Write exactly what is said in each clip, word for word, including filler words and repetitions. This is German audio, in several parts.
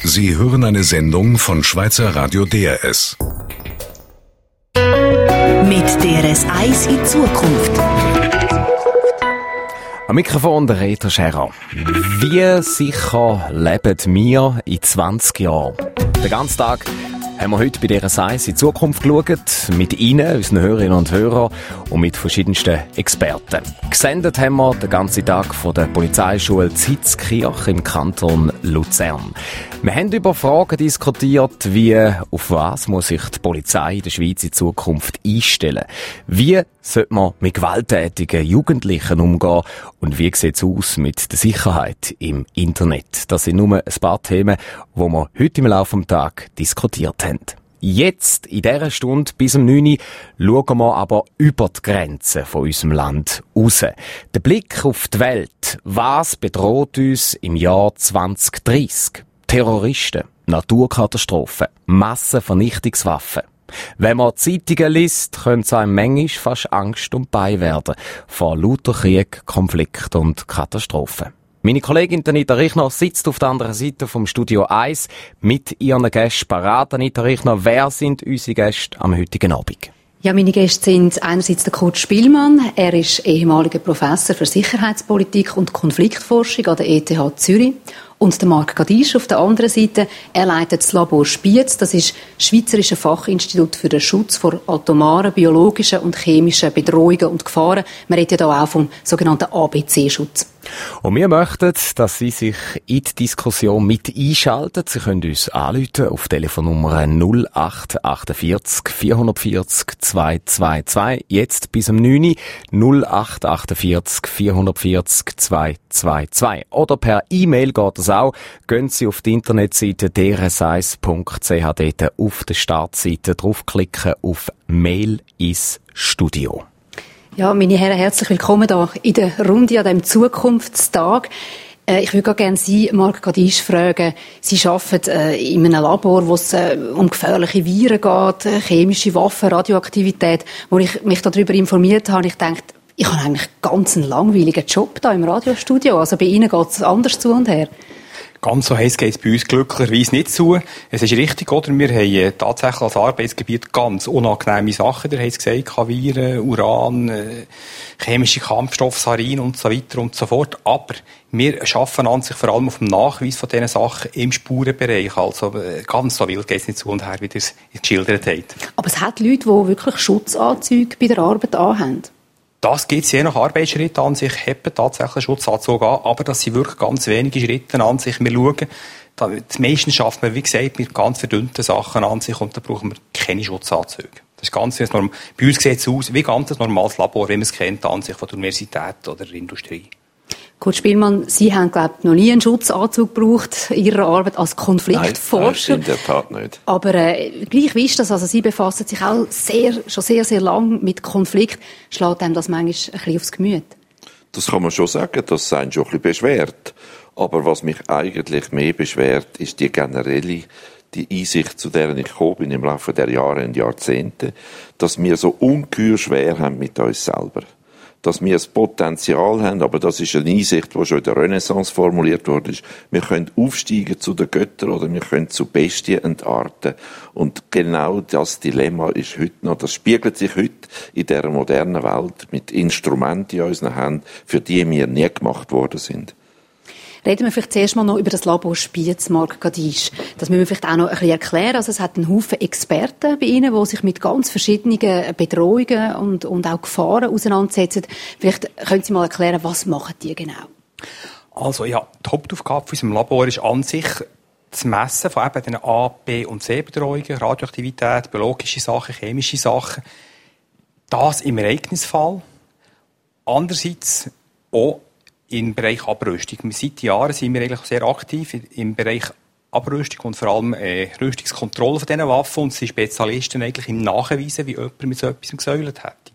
Sie hören eine Sendung von Schweizer Radio D R S. Mit D R S eins in Zukunft. Am Mikrofon der Reto Scherer. Wie sicher leben wir in zwanzig Jahren? Den ganzen Tag haben wir heute bei D R S eins in Zukunft geschaut, mit Ihnen, unseren Hörerinnen und Hörern und mit verschiedensten Experten. Gesendet haben wir den ganzen Tag von der Polizeischule Hitzkirch im Kanton Luzern. Wir haben über Fragen diskutiert, wie, auf was muss sich die Polizei in der Schweiz in Zukunft einstellen? Wie sollte man mit gewalttätigen Jugendlichen umgehen? Und wie sieht es aus mit der Sicherheit im Internet? Das sind nur ein paar Themen, die wir heute im Laufe des Tages diskutiert haben. Jetzt, in dieser Stunde bis um neun Uhr, schauen wir aber über die Grenzen von unserem Land raus. Der Blick auf die Welt. Was bedroht uns im Jahr zwanzig dreißig? Terroristen, Naturkatastrophen, Massenvernichtungswaffen. Wenn man Zeitungen liest, können es einem manchmal fast Angst und Bein werden vor lauter Krieg, Konflikt und Katastrophen. Meine Kollegin Anita Richner sitzt auf der anderen Seite vom Studio eins mit ihren Gästen parat. Anita Richner, wer sind unsere Gäste am heutigen Abend? Ja, meine Gäste sind einerseits der Kurt Spielmann. Er ist ehemaliger Professor für Sicherheitspolitik und Konfliktforschung an der E T H Zürich. Und der Marc Gadisch auf der anderen Seite. Er leitet das Labor Spiez. Das ist das Schweizerische Fachinstitut für den Schutz vor atomaren, biologischen und chemischen Bedrohungen und Gefahren. Man redet ja hier auch vom sogenannten A B C-Schutz. Und wir möchten, dass Sie sich in die Diskussion mit einschalten. Sie können uns anrufen auf Telefonnummer null acht vier acht vier vier zehn zwei zwei zwei. Jetzt bis um neun Uhr null acht vier acht vier vier zehn zwei zwei zwei. Oder per E-Mail geht es auch. Gehen Sie auf die Internetseite d r s eins punkt c h, dort auf der Startseite draufklicken auf Mail ins Studio. Ja, meine Herren, herzlich willkommen hier in der Runde an diesem Zukunftstag. Äh, ich würde gerne Sie, Marc Gadisch, fragen. Sie arbeiten äh, in einem Labor, wo es äh, um gefährliche Viren geht, äh, chemische Waffen, Radioaktivität. Wo ich mich darüber informiert habe, ich dachte, ich habe eigentlich ganz einen langweiligen Job hier im Radiostudio. Also bei Ihnen geht es anders zu und her. Ganz so heiß geht es bei uns glücklicherweise nicht zu. Es ist richtig, oder? Wir haben tatsächlich als Arbeitsgebiet ganz unangenehme Sachen. Da haben es gesagt, Viren, Uran, äh, chemische Kampfstoffe, Sarin und so weiter und so fort. Aber wir arbeiten an sich vor allem auf dem Nachweis von diesen Sachen im Spurenbereich. Also äh, ganz so wild geht es nicht zu und her, wie ihr es geschildert habt. Aber es hat Leute, die wirklich Schutzanzüge bei der Arbeit anhaben. Das gibt es je nach Arbeitsschritt an sich, haben tatsächlich Schutzanzug an, aber das sind wirklich ganz wenige Schritte an sich. Wir schauen, da, meistens schafft man, wie gesagt, mit ganz verdünnten Sachen an sich und da brauchen wir keine Schutzanzüge. Das ist ganz normal. Bei uns sieht es aus wie ganz ein normales Labor, wie man es kennt an sich von der Universität oder der Industrie. Kurt Spielmann, Sie haben, glaube ich, noch nie einen Schutzanzug gebraucht in Ihrer Arbeit als Konfliktforscher. Nein, in der Tat nicht. Aber äh, gleich wie ist das? Also Sie befassen sich auch sehr, schon sehr, sehr lang mit Konflikt. Schlägt einem das manchmal ein bisschen aufs Gemüt? Das kann man schon sagen, das ist einen schon ein bisschen beschwert. Aber was mich eigentlich mehr beschwert, ist die generelle die Einsicht, zu der ich gekommen bin im Laufe der Jahre und Jahrzehnte, dass wir so ungeheuer schwer haben mit uns selber. Dass wir das Potenzial haben, aber das ist eine Einsicht, die schon in der Renaissance formuliert wurde, ist, wir können aufsteigen zu den Göttern oder wir können zu Bestien entarten. Und genau das Dilemma ist heute noch, das spiegelt sich heute in dieser modernen Welt mit Instrumenten in unseren Händen, für die wir nie gemacht worden sind. Reden wir vielleicht zuerst mal noch über das Labor Spiez, Marc Gadisch. Das müssen wir vielleicht auch noch ein bisschen erklären. Also es hat einen Haufen Experten bei Ihnen, die sich mit ganz verschiedenen Bedrohungen und, und auch Gefahren auseinandersetzen. Vielleicht können Sie mal erklären, was machen die genau? Also ja, die Hauptaufgabe unseres Labors ist an sich das Messen von eben den A-, B- und C-Bedrohungen, Radioaktivität, biologische Sachen, chemische Sachen. Das im Ereignisfall. Andererseits auch im Bereich Abrüstung. Seit Jahren sind wir eigentlich sehr aktiv im Bereich Abrüstung und vor allem äh, Rüstungskontrolle von diesen Waffen und sind Spezialisten eigentlich im Nachweisen, wie jemand mit so etwas gesäulet hätte.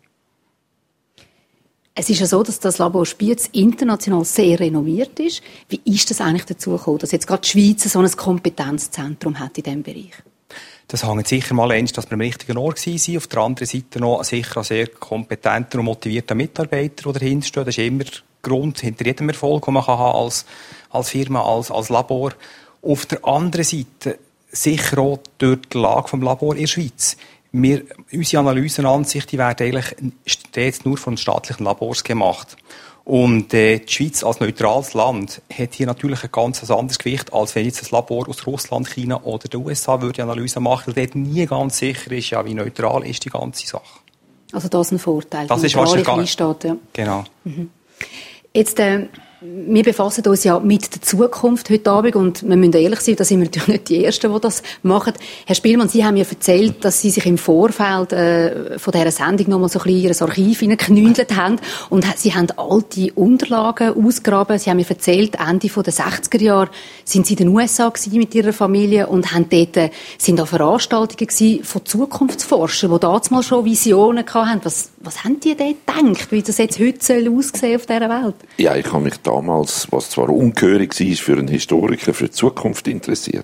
Es ist ja so, dass das Labor Spiez international sehr renommiert ist. Wie ist das eigentlich dazu gekommen, dass jetzt gerade die Schweiz so ein Kompetenzzentrum hat in diesem Bereich? Das hängt sicher mal eins, dass wir am richtigen Ort waren. Auf der anderen Seite noch sicher sehr kompetenter und motivierter Mitarbeiter, die dahinter stehen. Das ist immer der Grund hinter jedem Erfolg, den man als, als Firma, als, als Labor. Auf der anderen Seite sicher auch durch die Lage des Labors in der Schweiz. Wir, unsere Analysenansicht, die werden eigentlich stets nur von staatlichen Labors gemacht. Und äh, die Schweiz als neutrales Land hat hier natürlich ein ganz anderes Gewicht, als wenn jetzt ein Labor aus Russland, China oder den U S A würde Analyse machen, weil dort nie ganz sicher ist, ja, wie neutral ist die ganze Sache. Also das ist ein Vorteil. Das ist wahrscheinlich gar nicht. Ja. Genau. Mhm. Jetzt, äh, wir befassen uns ja mit der Zukunft heute Abend und wir müssen ehrlich sein, da sind wir natürlich nicht die Ersten, die das machen. Herr Spielmann, Sie haben mir erzählt, dass Sie sich im Vorfeld äh, von dieser Sendung noch mal so ein bisschen in Ihr Archiv hineingeknündelt haben und Sie haben alte Unterlagen ausgegraben. Sie haben mir erzählt, Ende der sechziger Jahre sind Sie in den U S A gewesen mit Ihrer Familie und haben dort, äh, sind da Veranstaltungen gewesen von Zukunftsforschern, die damals mal schon Visionen hatten. Was, was haben die dort gedacht, wie das jetzt heute soll aussehen auf dieser Welt? Ja, ich habe mich damals, was zwar ungehörig war, für einen Historiker für die Zukunft interessiert.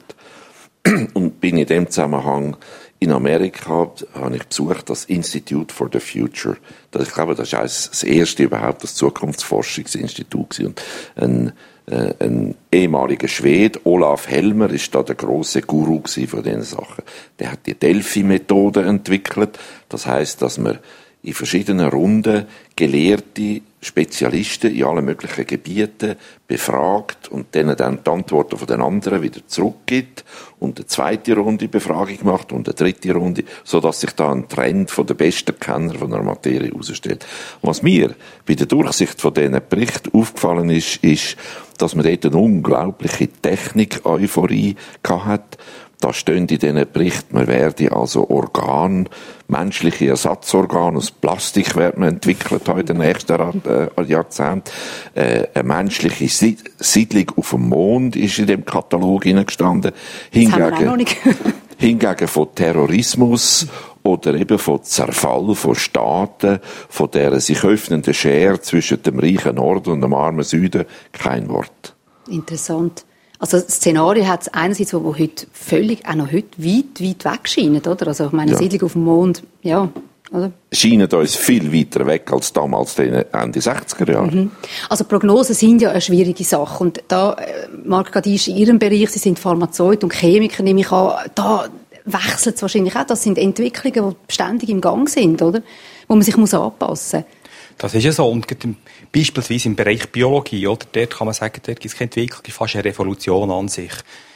Und bin in dem Zusammenhang in Amerika, habe ich besucht das Institute for the Future. Das, ich glaube, das ist das erste überhaupt, das Zukunftsforschungsinstitut. Und ein, äh, ein ehemaliger Schwede, Olaf Helmer, ist da der grosse Guru von diesen Sachen. Der hat die Delphi-Methode entwickelt. Das heisst, dass man in verschiedenen Runden gelehrte Spezialisten in allen möglichen Gebieten befragt und denen dann die Antworten von den anderen wieder zurückgibt und eine zweite Runde Befragung macht und eine dritte Runde, sodass sich da ein Trend von den besten Kenner von der Materie herausstellt. Was mir bei der Durchsicht von diesen Berichten aufgefallen ist, ist, dass man dort eine unglaubliche Technik-Euphorie gehabt hat. Da stehen in diesen Berichten, man werde also Organ, menschliche Ersatzorgane aus Plastik werden entwickelt heute in den nächsten äh, Jahrzehnten. Äh, eine menschliche Siedlung auf dem Mond ist in dem Katalog hineingestanden. Hingegen, hingegen von Terrorismus oder eben von Zerfall von Staaten, von der sich öffnenden Schere zwischen dem reichen Norden und dem armen Süden, kein Wort. Interessant. Also das Szenario hat es einerseits, wo heute völlig, auch noch heute weit, weit weg scheint, oder? Also ich meine, ja. Siedlung auf dem Mond, ja, oder? Scheinen uns viel weiter weg als damals in den Ende sechziger Jahre. Mhm. Also Prognosen sind ja eine schwierige Sache. Und da, Marc Gadisch, in Ihrem Bereich, Sie sind Pharmazeut und Chemiker, nehme ich an, da wechselt es wahrscheinlich auch. Das sind Entwicklungen, die ständig im Gang sind, oder? Wo man sich muss anpassen muss. Das ist ja so. Und beispielsweise im Bereich Biologie, oder? Dort kann man sagen, dort gibt es keine Entwicklung, fast eine Revolution an sich.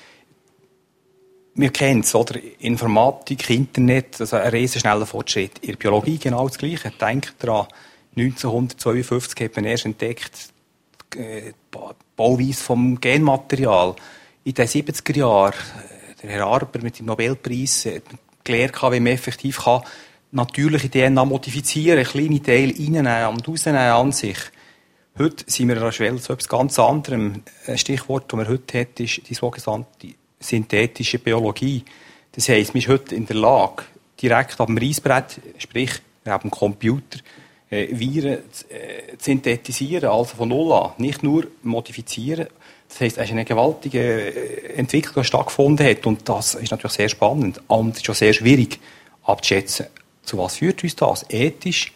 Wir kennen es, oder? Informatik, Internet, also ein riesen schneller Fortschritt. In der Biologie genau das Gleiche. Denkt daran, neunzehnhundertzweiundfünfzig hat man erst entdeckt, die Bauweise vom Genmaterial. In den siebziger Jahren, der Herr Arber mit dem Nobelpreis hat gelernt, wie man effektiv kann natürliche D N A modifizieren, kleine Teile reinnehmen und rausnehmen an sich. Heute sind wir an der Schwelle zu etwas ganz anderem. Ein Stichwort, das man heute hat, ist die sogenannte synthetische Biologie. Das heisst, man ist heute in der Lage, direkt ab dem Reissbrett, sprich ab dem Computer, äh, Viren zu, äh, zu synthetisieren, also von Null an. Nicht nur modifizieren. Das heisst, es ist eine gewaltige Entwicklung, die stattgefunden hat. Und das ist natürlich sehr spannend. Und es ist auch sehr schwierig abzuschätzen, zu was führt uns das? Ethisch,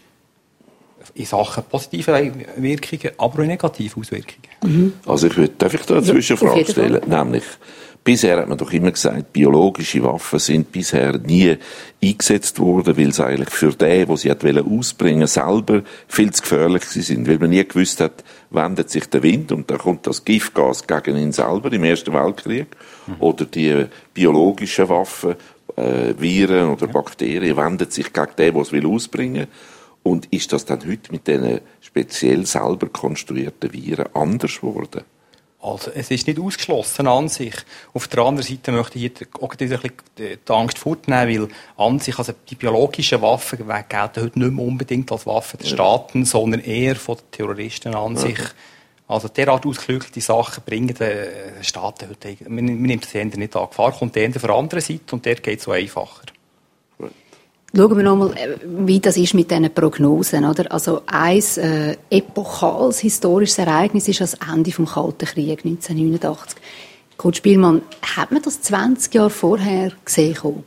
in Sachen positive Wirkungen, aber auch negative Auswirkungen. Mhm. Also ich würde, darf ich da eine Zwischenfrage stellen? Nämlich, bisher hat man doch immer gesagt, biologische Waffen sind bisher nie eingesetzt worden, weil sie eigentlich für den, den sie ausbringen wollten, selber viel zu gefährlich sind. Weil man nie gewusst hat, wendet sich der Wind und da kommt das Giftgas gegen ihn selber im Ersten Weltkrieg. Mhm. Oder die biologischen Waffen, Äh, Viren oder ja. Bakterien wendet sich gegen den, der es ausbringen will. Und ist das dann heute mit diesen speziell selber konstruierten Viren anders geworden? Also, es ist nicht ausgeschlossen an sich. Auf der anderen Seite möchte ich hier auch ein bisschen die Angst fortnehmen, weil an sich, also die biologischen Waffen gelten heute nicht mehr unbedingt als Waffen der Staaten, ja. sondern eher von den Terroristen an sich. Ja. Also derart ausgeklügelte Sachen bringen den Staaten heute, man, man nimmt das eher nicht an. Gefahr kommt eher von der anderen Seite und der geht so einfacher. Schauen wir nochmal, wie das ist mit diesen Prognosen, oder? Also ein äh, epochales historisches Ereignis ist das Ende des Kalten Krieges neunzehnhundertneunundachtzig. Kurt Spielmann, hat man das zwanzig Jahre vorher gesehen?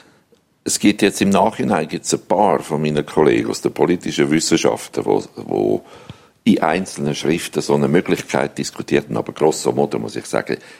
Es gibt jetzt im Nachhinein gibt's ein paar von meinen Kollegen aus den politischen Wissenschaften, wo, wo in einzelnen Schriften so eine Möglichkeit diskutierten, aber grosso modo muss ich sagen,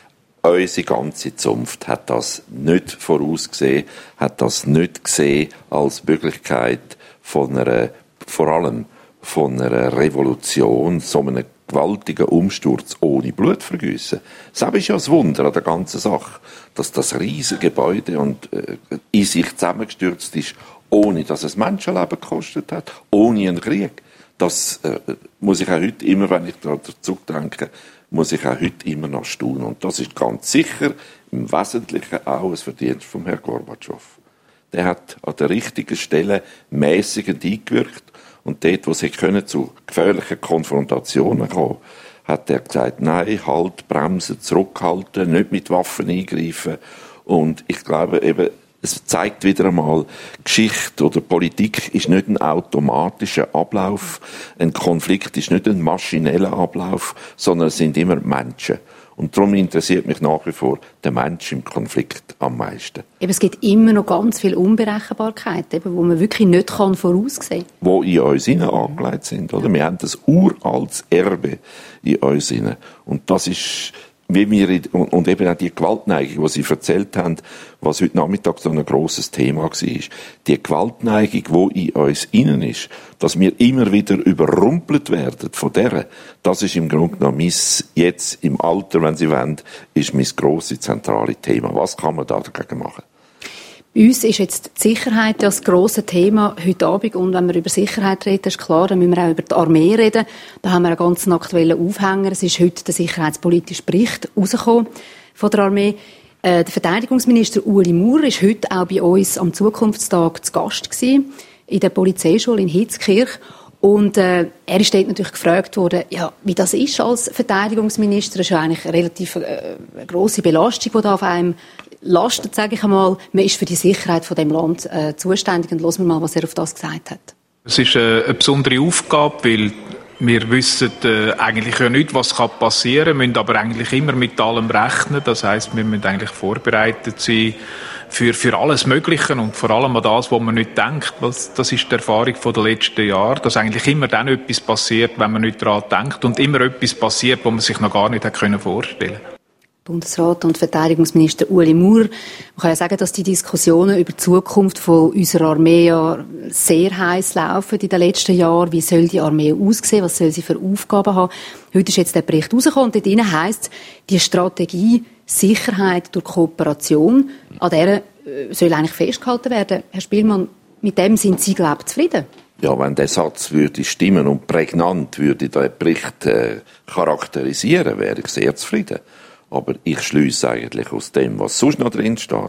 unsere ganze Zunft hat das nicht vorausgesehen, hat das nicht gesehen als Möglichkeit von einer, vor allem von einer Revolution, so einem gewaltigen Umsturz ohne Blutvergießen. Das ist ja das Wunder an der ganzen Sache, dass das riesige Gebäude und äh, in sich zusammengestürzt ist, ohne dass es Menschenleben gekostet hat, ohne einen Krieg. Das äh, muss ich auch heute immer, wenn ich daran zurückdenke, muss ich auch heute immer noch staunen. Und das ist ganz sicher im Wesentlichen auch ein Verdienst von Herrn Gorbatschow. Der hat an der richtigen Stelle mäßigend eingewirkt. Und dort, wo sie können, zu gefährlichen Konfrontationen kommen, hat er gesagt, nein, halt, bremsen, zurückhalten, nicht mit Waffen eingreifen. Und ich glaube eben, es zeigt wieder einmal, Geschichte oder Politik ist nicht ein automatischer Ablauf. Ein Konflikt ist nicht ein maschineller Ablauf, sondern es sind immer Menschen. Und darum interessiert mich nach wie vor der Mensch im Konflikt am meisten. Eben, es gibt immer noch ganz viel Unberechenbarkeit, eben, wo man wirklich nicht kann voraussehen kann. Wo in uns hinein angelegt sind, oder? Wir haben das uraltes Erbe in uns hinein. Und das ist, wie wir, und eben auch die Gewaltneigung, die Sie erzählt haben, was heute Nachmittag so ein grosses Thema war. Die Gewaltneigung, die in uns innen ist, dass wir immer wieder überrumpelt werden von der, das ist im Grunde genommen mein, jetzt im Alter, wenn Sie wollen, ist mein grosses, zentrales Thema. Was kann man da dagegen machen? Bei uns ist jetzt die Sicherheit ja das grosse Thema heute Abend. Und wenn wir über Sicherheit reden, ist klar, dann müssen wir auch über die Armee reden. Da haben wir einen ganz aktuellen Aufhänger. Es ist heute der sicherheitspolitische Bericht rausgekommen von der Armee. Äh, der Verteidigungsminister Ueli Maurer ist heute auch bei uns am Zukunftstag zu Gast gewesen, in der Polizeischule in Hitzkirch. Und äh, er ist dort natürlich gefragt worden, ja, wie das ist als Verteidigungsminister. Das ist ja eigentlich eine relativ äh, grosse Belastung, die da auf einem lastet, sage ich einmal. Man ist für die Sicherheit von dem Land äh, zuständig. Und hören wir mal, was er auf das gesagt hat. Es ist äh, eine besondere Aufgabe, weil wir wissen äh, eigentlich ja nicht, was kann passieren, müssen aber eigentlich immer mit allem rechnen. Das heisst, wir müssen eigentlich vorbereitet sein für, für alles Mögliche und vor allem an das, was man nicht denkt. Das, das ist die Erfahrung von den letzten Jahren, dass eigentlich immer dann etwas passiert, wenn man nicht daran denkt und immer etwas passiert, was man sich noch gar nicht hätte vorstellen können. Bundesrat und Verteidigungsminister Ueli Maurer. Man kann ja sagen, dass die Diskussionen über die Zukunft von unserer Armee ja sehr heiß laufen in den letzten Jahren. Wie soll die Armee aussehen? Was soll sie für Aufgaben haben? Heute ist jetzt der Bericht rausgekommen und dort drin heisst, die Strategie Sicherheit durch Kooperation, an der soll eigentlich festgehalten werden. Herr Spielmann, mit dem sind Sie, glaube ich, zufrieden? Ja, wenn der Satz würde stimmen und prägnant würde den Bericht äh, charakterisieren, wäre ich sehr zufrieden. Aber ich schliesse eigentlich aus dem, was sonst noch drin steht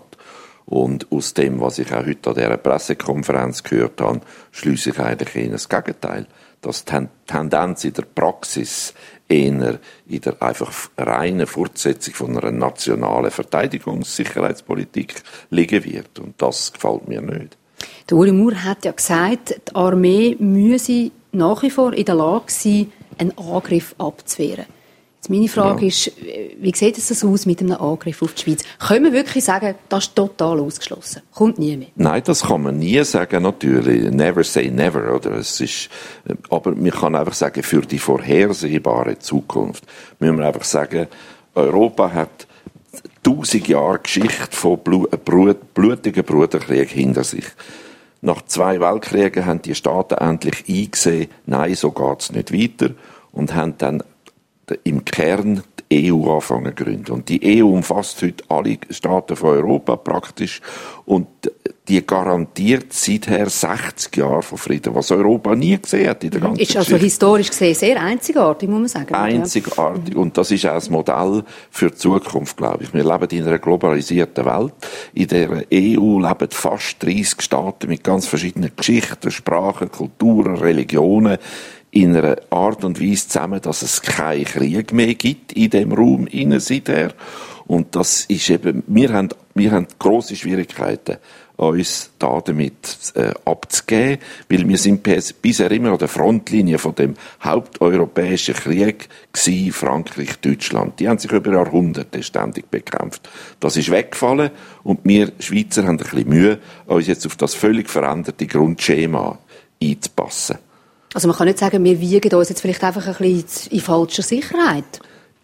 und aus dem, was ich auch heute an dieser Pressekonferenz gehört habe, schliesse ich eigentlich eher das Gegenteil. Dass die Tendenz in der Praxis eher in der einfach reinen Fortsetzung von einer nationalen Verteidigungssicherheitspolitik liegen wird. Und das gefällt mir nicht. Der Ueli Maurer hat ja gesagt, die Armee müsse nach wie vor in der Lage sein, einen Angriff abzuwehren. Meine Frage ja. ist, wie sieht es aus mit einem Angriff auf die Schweiz? Können wir wirklich sagen, das ist total ausgeschlossen? Kommt nie mehr? Nein, das kann man nie sagen, natürlich. Never say never, oder? Es ist, aber man kann einfach sagen, für die vorhersehbare Zukunft müssen wir einfach sagen, Europa hat tausend Jahre Geschichte von Blut, Blut, blutigen Bruderkrieg hinter sich. Nach zwei Weltkriegen haben die Staaten endlich eingesehen, nein, so geht's nicht weiter, und haben dann im Kern die E U anfangen zu gründen. Und die E U umfasst heute alle Staaten von Europa praktisch und die garantiert seither sechzig Jahre von Frieden, was Europa nie gesehen hat in der ganzen Ist also Geschichte. Historisch gesehen sehr einzigartig, muss man sagen. Einzigartig. Und das ist auch das Modell für die Zukunft, glaube ich. Wir leben in einer globalisierten Welt. In der E U leben fast dreissig Staaten mit ganz verschiedenen Geschichten, Sprachen, Kulturen, Religionen, in einer Art und Weise zusammen, dass es keinen Krieg mehr gibt in dem Raum innen seither. Und das ist eben, wir haben, wir haben grosse Schwierigkeiten, uns da damit äh, abzugeben, weil wir sind bisher immer an der Frontlinie von dem haupteuropäischen Krieg gewesen, Frankreich, Deutschland. Die haben sich über Jahrhunderte ständig bekämpft. Das ist weggefallen und wir Schweizer haben ein bisschen Mühe, uns jetzt auf das völlig veränderte Grundschema einzupassen. Also man kann nicht sagen, wir wiegen uns jetzt vielleicht einfach ein bisschen in falscher Sicherheit.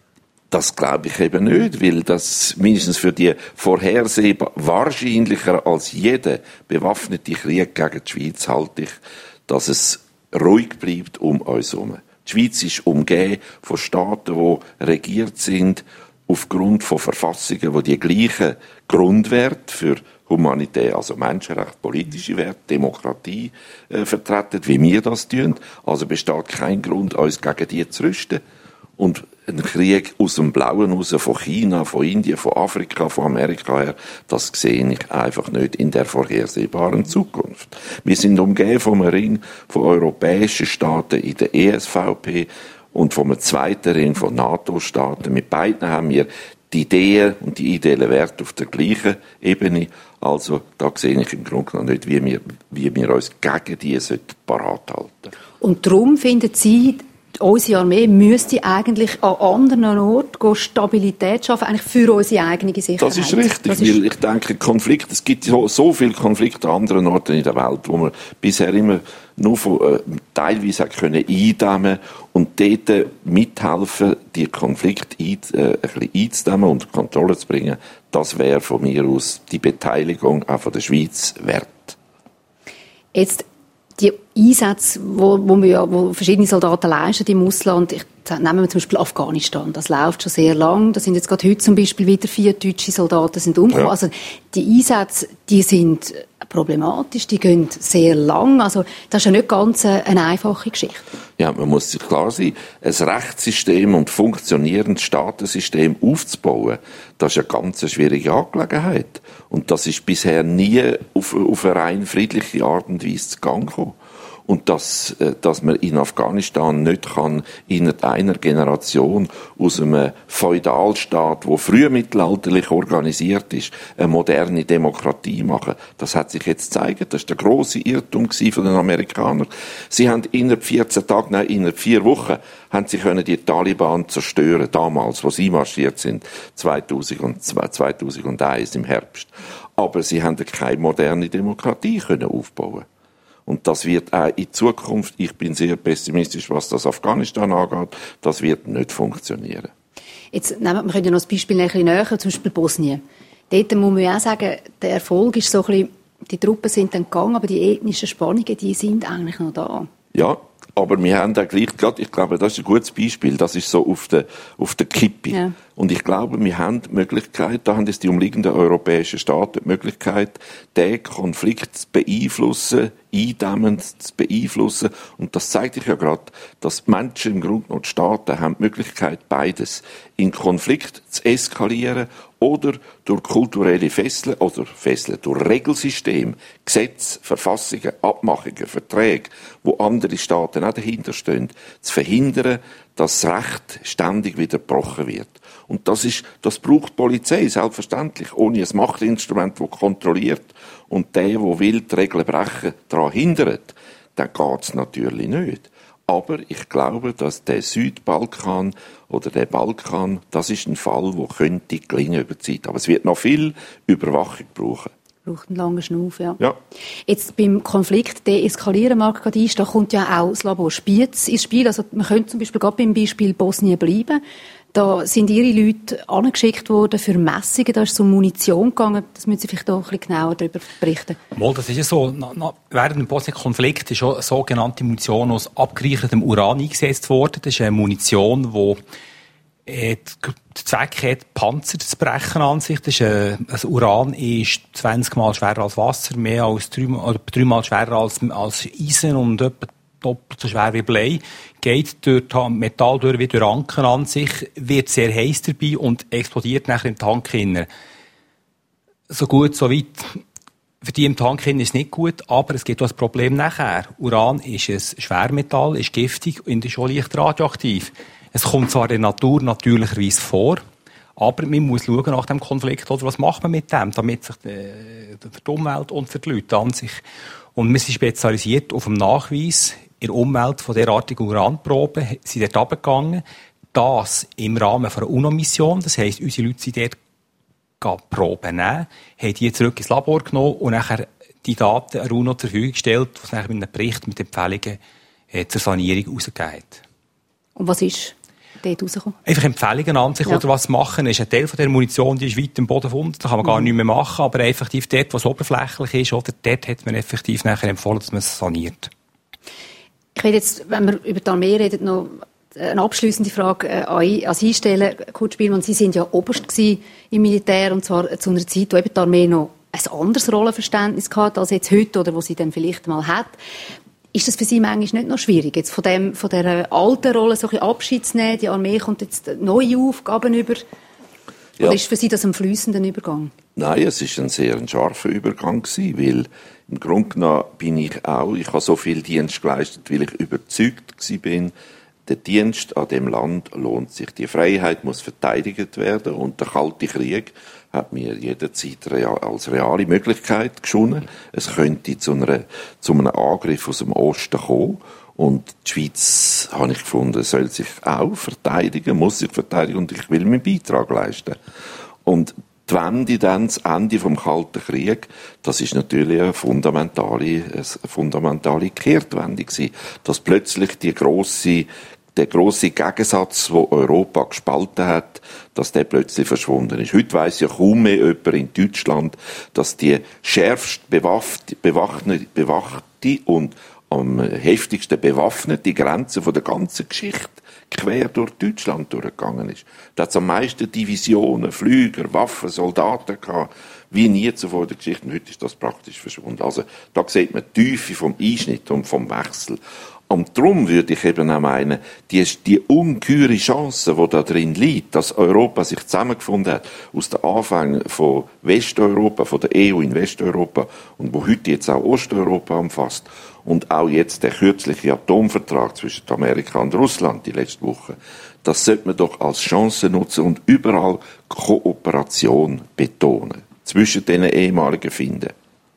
Das glaube ich eben nicht, weil das mindestens für die vorhersehbar wahrscheinlicher als jeder bewaffnete Krieg gegen die Schweiz halte ich, dass es ruhig bleibt um uns herum. Die Schweiz ist umgeben von Staaten, die regiert sind aufgrund von Verfassungen, die die gleichen Grundwerte für Humanität, also Menschenrechte, politische Werte, Demokratie äh, vertreten, wie wir das tun. Also besteht kein Grund, uns gegen die zu rüsten. Und ein Krieg aus dem Blauen raus, von China, von Indien, von Afrika, von Amerika her, das sehe ich einfach nicht in der vorhersehbaren Zukunft. Wir sind umgeben vom Ring von europäischen Staaten in der E S V P und vom zweiten Ring von NATO-Staaten. Mit beiden haben wir die Ideen und die ideellen Werte auf der gleichen Ebene. Also da sehe ich im Grunde genommen nicht, wie wir, wie wir uns gegen die parat halten. Und darum finden Sie, unsere Armee müsste eigentlich an anderen Orten Stabilität schaffen, eigentlich für unsere eigene Sicherheit. Das ist richtig, das ist weil ich denke, Konflikte, es gibt so, so viele Konflikte an anderen Orten in der Welt, wo man bisher immer nur von, äh, teilweise können eindämmen und dort mithelfen, die Konflikte ein, äh, ein bisschen einzudämmen und unter Kontrolle zu bringen. Das wäre von mir aus die Beteiligung auch von der Schweiz wert. Jetzt die Einsätze, wo, wo, wir, wo verschiedene Soldaten leisten im Ausland, ich, nehmen wir zum Beispiel Afghanistan, das läuft schon sehr lang. Da sind jetzt gerade heute zum Beispiel wieder vier deutsche Soldaten sind umgekommen. Ja. Also die Einsätze, die sind problematisch, die gehen sehr lang. Also das ist ja nicht ganz eine einfache Geschichte. Ja, man muss sich klar sein, ein Rechtssystem und funktionierendes Staatensystem aufzubauen, das ist eine ganz schwierige Angelegenheit. Und das ist bisher nie auf, auf eine rein friedliche Art und Weise zu Gang gekommen. Und dass, dass man in Afghanistan nicht kann, innerhalb einer Generation aus einem Feudalstaat, der frühmittelalterlich organisiert ist, eine moderne Demokratie machen, das hat sich jetzt gezeigt. Das war der grosse Irrtum von den Amerikanern. Sie haben innerhalb vierzehn Tagen, nein, innerhalb vier Wochen, haben sie können die Taliban zerstören, damals, wo sie marschiert sind, zweitausendeins im Herbst. Aber sie haben keine moderne Demokratie können aufbauen. Und das wird auch in Zukunft, ich bin sehr pessimistisch, was das Afghanistan angeht, das wird nicht funktionieren. Jetzt nehmen wir, wir können ja noch das Beispiel ein bisschen näher, zum Beispiel Bosnien. Dort muss man ja auch sagen, der Erfolg ist so ein bisschen, die Truppen sind dann gegangen, aber die ethnischen Spannungen, die sind eigentlich noch da. Ja, aber wir haben da gleich gerade, ich glaube, das ist ein gutes Beispiel, das ist so auf der, auf der Kippe. Ja. Und ich glaube, wir haben die Möglichkeit, da haben jetzt die umliegenden europäischen Staaten die Möglichkeit, den Konflikt zu beeinflussen, eindämmend zu beeinflussen. Und das zeigt sich ja gerade, dass die Menschen im Grunde und die Staaten haben die Möglichkeit, beides in Konflikt zu eskalieren oder durch kulturelle Fesseln oder Fesseln durch Regelsystem, Gesetze, Verfassungen, Abmachungen, Verträge, wo andere Staaten auch dahinter stehen, zu verhindern, dass das Recht ständig wieder gebrochen wird. Und das ist, das braucht die Polizei, selbstverständlich, ohne ein Machtinstrument, das kontrolliert und der, der will, die Regeln brechen, daran hindert, dann geht's natürlich nicht. Aber ich glaube, dass der Südbalkan oder der Balkan, das ist ein Fall, der könnte gelingen über die Zeit. Aber es wird noch viel Überwachung brauchen. Braucht einen langen Schnuff, ja. ja. Jetzt beim Konflikt deeskalieren, Marc Gadisch, da kommt ja auch das Labor Spiez ins Spiel. Also man könnte zum Beispiel gerade beim Beispiel Bosnien bleiben. Da sind Ihre Leute angeschickt worden für Messungen, da ist es um Munition gegangen. Das müssen Sie vielleicht auch ein bisschen genauer darüber berichten. Mal, das ist ja so. Na, na, während dem Bosnien-Konflikt ist schon sogenannte Munition aus abgereichertem Uran eingesetzt worden. Das ist eine Munition, die äh, den Zweck hat, Panzer zu brechen an sich. Das ist, äh, also Uran ist zwanzig Mal schwerer als Wasser, mehr als drei, oder dreimal schwerer als, als Eisen und etwa doppelt so schwer wie Blei, geht durch Metall durch wie durch Anker an sich, wird sehr heiß dabei und explodiert nachher im Tank hinein. So gut, so weit. Für die im Tank hinein ist es nicht gut, aber es gibt auch ein Problem nachher. Uran ist ein Schwermetall, ist giftig und ist auch leicht radioaktiv. Es kommt zwar in der Natur natürlicherweise vor, aber man muss schauen nach dem Konflikt, oder was macht man mit dem, damit sich die, für die Umwelt und für die Leute an sich. Und wir sind spezialisiert auf dem Nachweis in der Umwelt von derartigen Uranproben, sind dort runtergegangen. Das im Rahmen von einer UNO-Mission, das heisst, unsere Leute sind dort Proben nehmen, haben die zurück ins Labor genommen und nachher die Daten an UNO zur Verfügung gestellt, die es nachher mit einem Bericht mit Empfehlungen äh, zur Sanierung rausgeht. Und was ist dort rauskommen? Einfach Empfehlungen an sich, ja. Oder was machen, ist ein Teil von der Munition, die ist weit im Boden gefunden, da kann man mhm. gar nichts mehr machen, aber effektiv dort, was oberflächlich ist, oder, dort hat man effektiv nachher empfohlen, dass man es saniert. Ich will jetzt, wenn wir über die Armee reden, noch eine abschliessende Frage äh, an Sie stellen. Kurt Spielmann, Sie sind ja Oberst gewesen im Militär, und zwar zu einer Zeit, wo eben die Armee noch ein anderes Rollenverständnis hatte als jetzt heute, oder wo sie dann vielleicht mal hat. Ist das für Sie manchmal nicht noch schwierig, jetzt von, dem, von dieser alten Rolle so ein bisschen Abschied zu nehmen? Die Armee kommt jetzt neue Aufgaben über. Ja. Oder ist für Sie das ein fließender Übergang? Nein, es war ein sehr ein scharfer Übergang gewesen, weil im Grunde genommen bin ich auch, ich habe so viel Dienst geleistet, weil ich überzeugt bin, der Dienst an dem Land lohnt sich. Die Freiheit muss verteidigt werden, und der Kalte Krieg hat mir jederzeit als reale Möglichkeit geschunden. Es könnte zu, einer, zu einem Angriff aus dem Osten kommen, und die Schweiz, habe ich gefunden, soll sich auch verteidigen, muss sich verteidigen, und ich will meinen Beitrag leisten. Und die Wende dann, das Ende vom Kalten Krieg, das ist natürlich eine fundamentale, eine fundamentale Kehrtwende gewesen, dass plötzlich die grosse, der grosse Gegensatz, der Europa gespalten hat, dass der plötzlich verschwunden ist. Heute weiss ja kaum mehr jemand in Deutschland, dass die schärfst bewaffnete, bewaffnete, bewachte und am heftigsten bewaffnete Grenze von der ganzen Geschichte quer durch Deutschland durchgegangen ist. Da hat es am meisten Divisionen, Flüger, Waffen, Soldaten gehabt, wie nie zuvor in der Geschichte. Und heute ist das praktisch verschwunden. Also da sieht man die Tiefe vom Einschnitt und vom Wechsel. Und darum würde ich eben auch meinen, die, die ungeheure Chance, die da drin liegt, dass Europa sich zusammengefunden hat, aus den Anfängen von Westeuropa, von der E U in Westeuropa, und wo heute jetzt auch Osteuropa umfasst, und auch jetzt der kürzliche Atomvertrag zwischen Amerika und Russland die letzte Woche, das sollte man doch als Chance nutzen und überall Kooperation betonen, zwischen den ehemaligen Finden.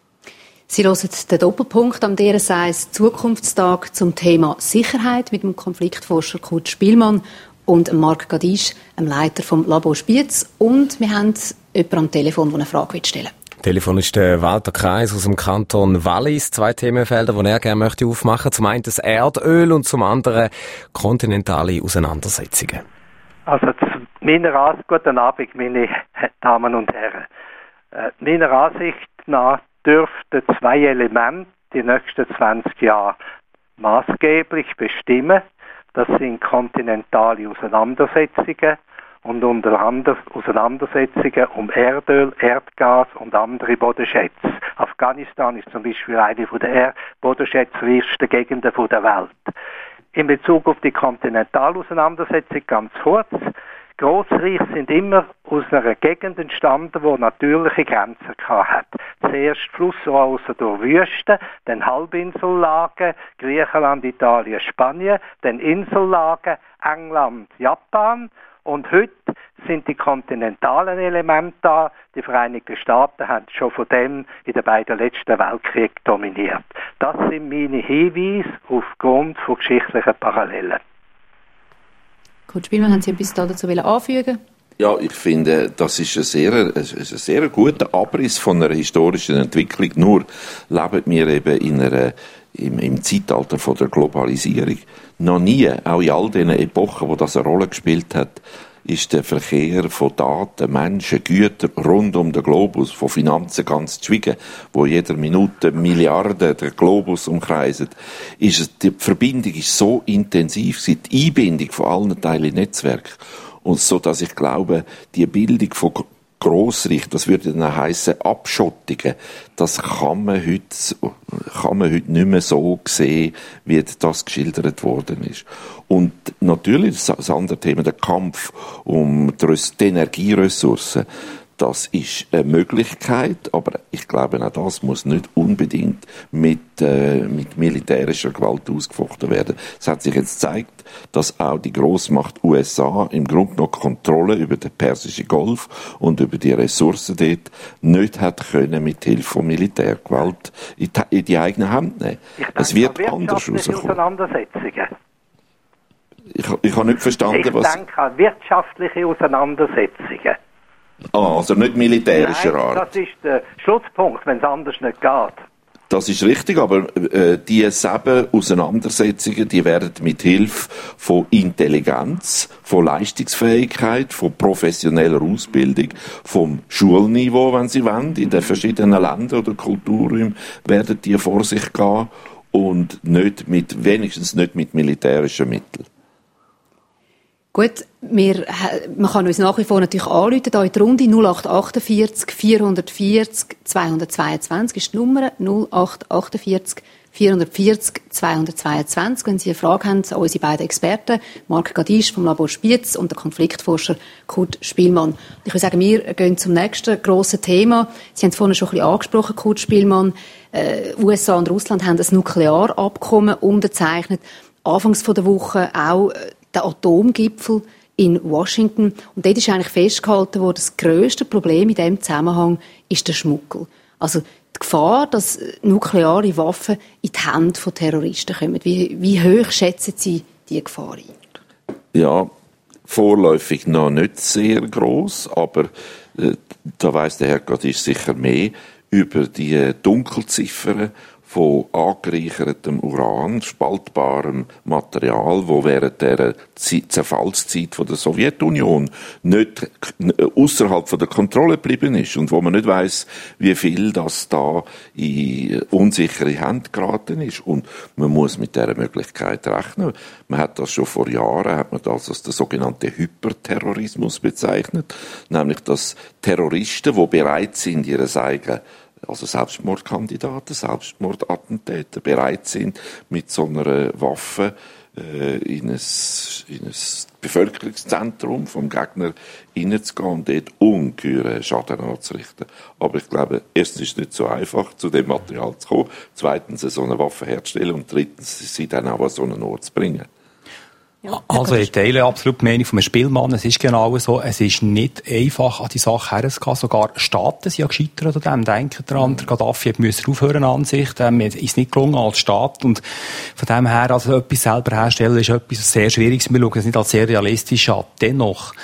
Sie hören den Doppelpunkt am D R S eins Zukunftstag zum Thema Sicherheit mit dem Konfliktforscher Kurt Spielmann und Marc Gadisch, dem Leiter vom Labor Spiez. Und wir haben jemanden am Telefon, der eine Frage stellen will. Telefon ist der Walter Kreis aus dem Kanton Wallis. Zwei Themenfelder, die er gerne möchte aufmachen. Zum einen das Erdöl und zum anderen kontinentale Auseinandersetzungen. Also zu meiner Ansicht, guten Abend, meine Damen und Herren. Äh, meiner Ansicht nach dürften zwei Elemente die nächsten zwanzig Jahre maßgeblich bestimmen. Das sind kontinentale Auseinandersetzungen und unter anderem Auseinandersetzungen um Erdöl, Erdgas und andere Bodenschätze. Afghanistan ist zum Beispiel eine der bodenschätzreichsten Gegenden der Welt. In Bezug auf die kontinentale Auseinandersetzung ganz kurz. Grossreich sind immer aus einer Gegend entstanden, die natürliche Grenzen hat. Zuerst Flussrosen durch Wüsten, dann Halbinsellagen, Griechenland, Italien, Spanien, dann Insellagen, England, Japan. Und heute sind die kontinentalen Elemente da. Die Vereinigten Staaten haben schon von dem in den beiden letzten Weltkriegen dominiert. Das sind meine Hinweise aufgrund von geschichtlichen Parallelen. Kurt Spielmann, haben Sie etwas dazu anfügen? Ja, ich finde, das ist ein sehr, ein, ein sehr guter Abriss von einer historischen Entwicklung. Nur leben wir eben in einer, im, im Zeitalter von der Globalisierung. Noch nie, auch in all diesen Epochen, wo das eine Rolle gespielt hat, ist der Verkehr von Daten, Menschen, Gütern rund um den Globus, von Finanzen ganz zu schweigen, wo jeder Minute Milliarden den Globus umkreisen, ist es, die Verbindung ist so intensiv, die Einbindung von allen Teilen Netzwerk. Und so, dass ich glaube, die Bildung von Grossreich, das würde dann heissen Abschottungen, das kann man heute, kann man heute nicht mehr so sehen, wie das geschildert worden ist. Und natürlich das andere Thema, der Kampf um die Energieressourcen, das ist eine Möglichkeit, aber ich glaube, auch das muss nicht unbedingt mit, äh, mit militärischer Gewalt ausgefochten werden. Es hat sich jetzt gezeigt, dass auch die Grossmacht U S A im Grunde noch Kontrolle über den Persischen Golf und über die Ressourcen dort nicht hat können mit Hilfe von Militärgewalt in die, in die eigene Hand nehmen. Es wird anders rauskommen. Ich, ich habe nicht verstanden, ich was... Ich denke an wirtschaftliche Auseinandersetzungen. Ah, also nicht militärischer Art. Nein, das ist der Schlusspunkt, wenn es anders nicht geht. Das ist richtig, aber äh, die sieben Auseinandersetzungen, die werden mit Hilfe von Intelligenz, von Leistungsfähigkeit, von professioneller Ausbildung, vom Schulniveau, wenn Sie wollen, in den verschiedenen Ländern oder Kulturen werden die vor sich gehen und nicht mit, wenigstens nicht mit militärischen Mitteln. Gut, wir, man kann uns nach wie vor natürlich anrufen, hier in die Runde null acht vierundachtzig, vierhundertvierzig, zweihundertzweiundzwanzig ist die Nummer, null acht vierundachtzig, vierhundertvierzig, zweihundertzweiundzwanzig. Wenn Sie eine Frage haben an unsere beiden Experten, Marc Gadisch vom Labor Spiez und der Konfliktforscher Kurt Spielmann. Ich würde sagen, wir gehen zum nächsten grossen Thema. Sie haben es vorhin schon ein bisschen angesprochen, Kurt Spielmann. Äh, U S A und Russland haben ein Nuklearabkommen unterzeichnet. Anfangs der Woche auch der Atomgipfel in Washington. Und dort ist eigentlich festgehalten worden, das grösste Problem in diesem Zusammenhang ist der Schmuggel. Also die Gefahr, dass nukleare Waffen in die Hände von Terroristen kommen. Wie, wie hoch schätzen Sie diese Gefahr ein? Ja, vorläufig noch nicht sehr gross, aber äh, da weiss der Herr Gadisch sicher mehr über die Dunkelziffern von angereichertem Uran, spaltbarem Material, wo während der Zerfallszeit von der Sowjetunion nicht außerhalb von der Kontrolle geblieben ist und wo man nicht weiss, wie viel das da in unsichere Hände geraten ist. Und man muss mit dieser Möglichkeit rechnen. Man hat das schon vor Jahren, hat man das als der sogenannte Hyperterrorismus bezeichnet, nämlich dass Terroristen, die bereit sind, ihre eigenen also Selbstmordkandidaten, Selbstmordattentäter bereit sind, mit so einer Waffe äh, in, ein, in ein Bevölkerungszentrum vom Gegner hineinzugehen und dort ungeheuren Schaden anzurichten. Aber ich glaube, erstens ist es nicht so einfach, zu dem Material zu kommen, zweitens so eine Waffe herzustellen und drittens sie dann auch an so einen Ort zu bringen. Ja, also ich teile absolut die Meinung von einem Spielmann. Es ist genau so, es ist nicht einfach, an die Sache herzugehen. Sogar Staaten sind ja gescheitert an dem. Denken daran, der Gaddafi musste aufhören an sich. Dem ist nicht gelungen als Staat. Und von dem her, also etwas selber herstellen, ist etwas sehr Schwieriges. Wir schauen es nicht als sehr realistisch an. Dennoch,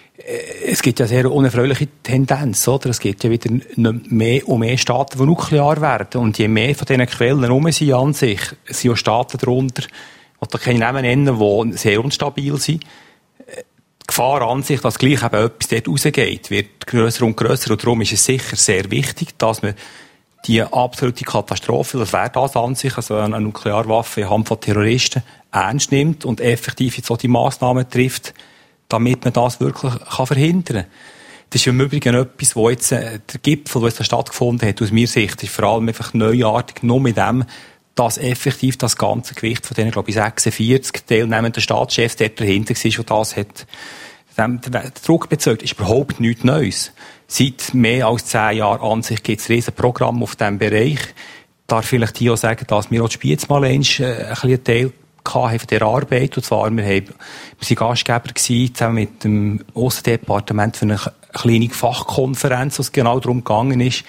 es gibt ja sehr unerfreuliche Tendenz, oder? Es gibt ja wieder mehr und mehr Staaten, die nuklear werden. Und je mehr von diesen Quellen herum sind an sich, sind auch Staaten darunter, oder kann ich Namen nennen, die sehr unstabil sind. Die Gefahr an sich, dass gleich eben etwas dort rausgeht, wird grösser und grösser. Und darum ist es sicher sehr wichtig, dass man die absolute Katastrophe, das wäre das an sich, also eine Nuklearwaffe in Hand von Terroristen, ernst nimmt und effektiv jetzt auch die Massnahmen trifft, damit man das wirklich kann verhindern kann. Das ist im Übrigen etwas, wo jetzt äh, der Gipfel, der jetzt stattgefunden hat, aus meiner Sicht, ist vor allem einfach neuartig, nur mit dem, dass effektiv das ganze Gewicht von denen, glaube ich, sechsundvierzig teilnehmenden Staatschefs dort dahinter war, und das hat dem, der Druck bezeugt, ist überhaupt nichts Neues. Seit mehr als zehn Jahren an sich gibt es ein riesen Programm auf diesem Bereich. Ich darf vielleicht hier auch sagen, dass wir auch die Spiez mal ein bisschen einen Teil hatten von dieser Arbeit. Und zwar, wir, haben, wir waren Gastgeber gewesen, zusammen mit dem Aussendepartement für eine kleine Fachkonferenz, wo es genau darum gegangen ist,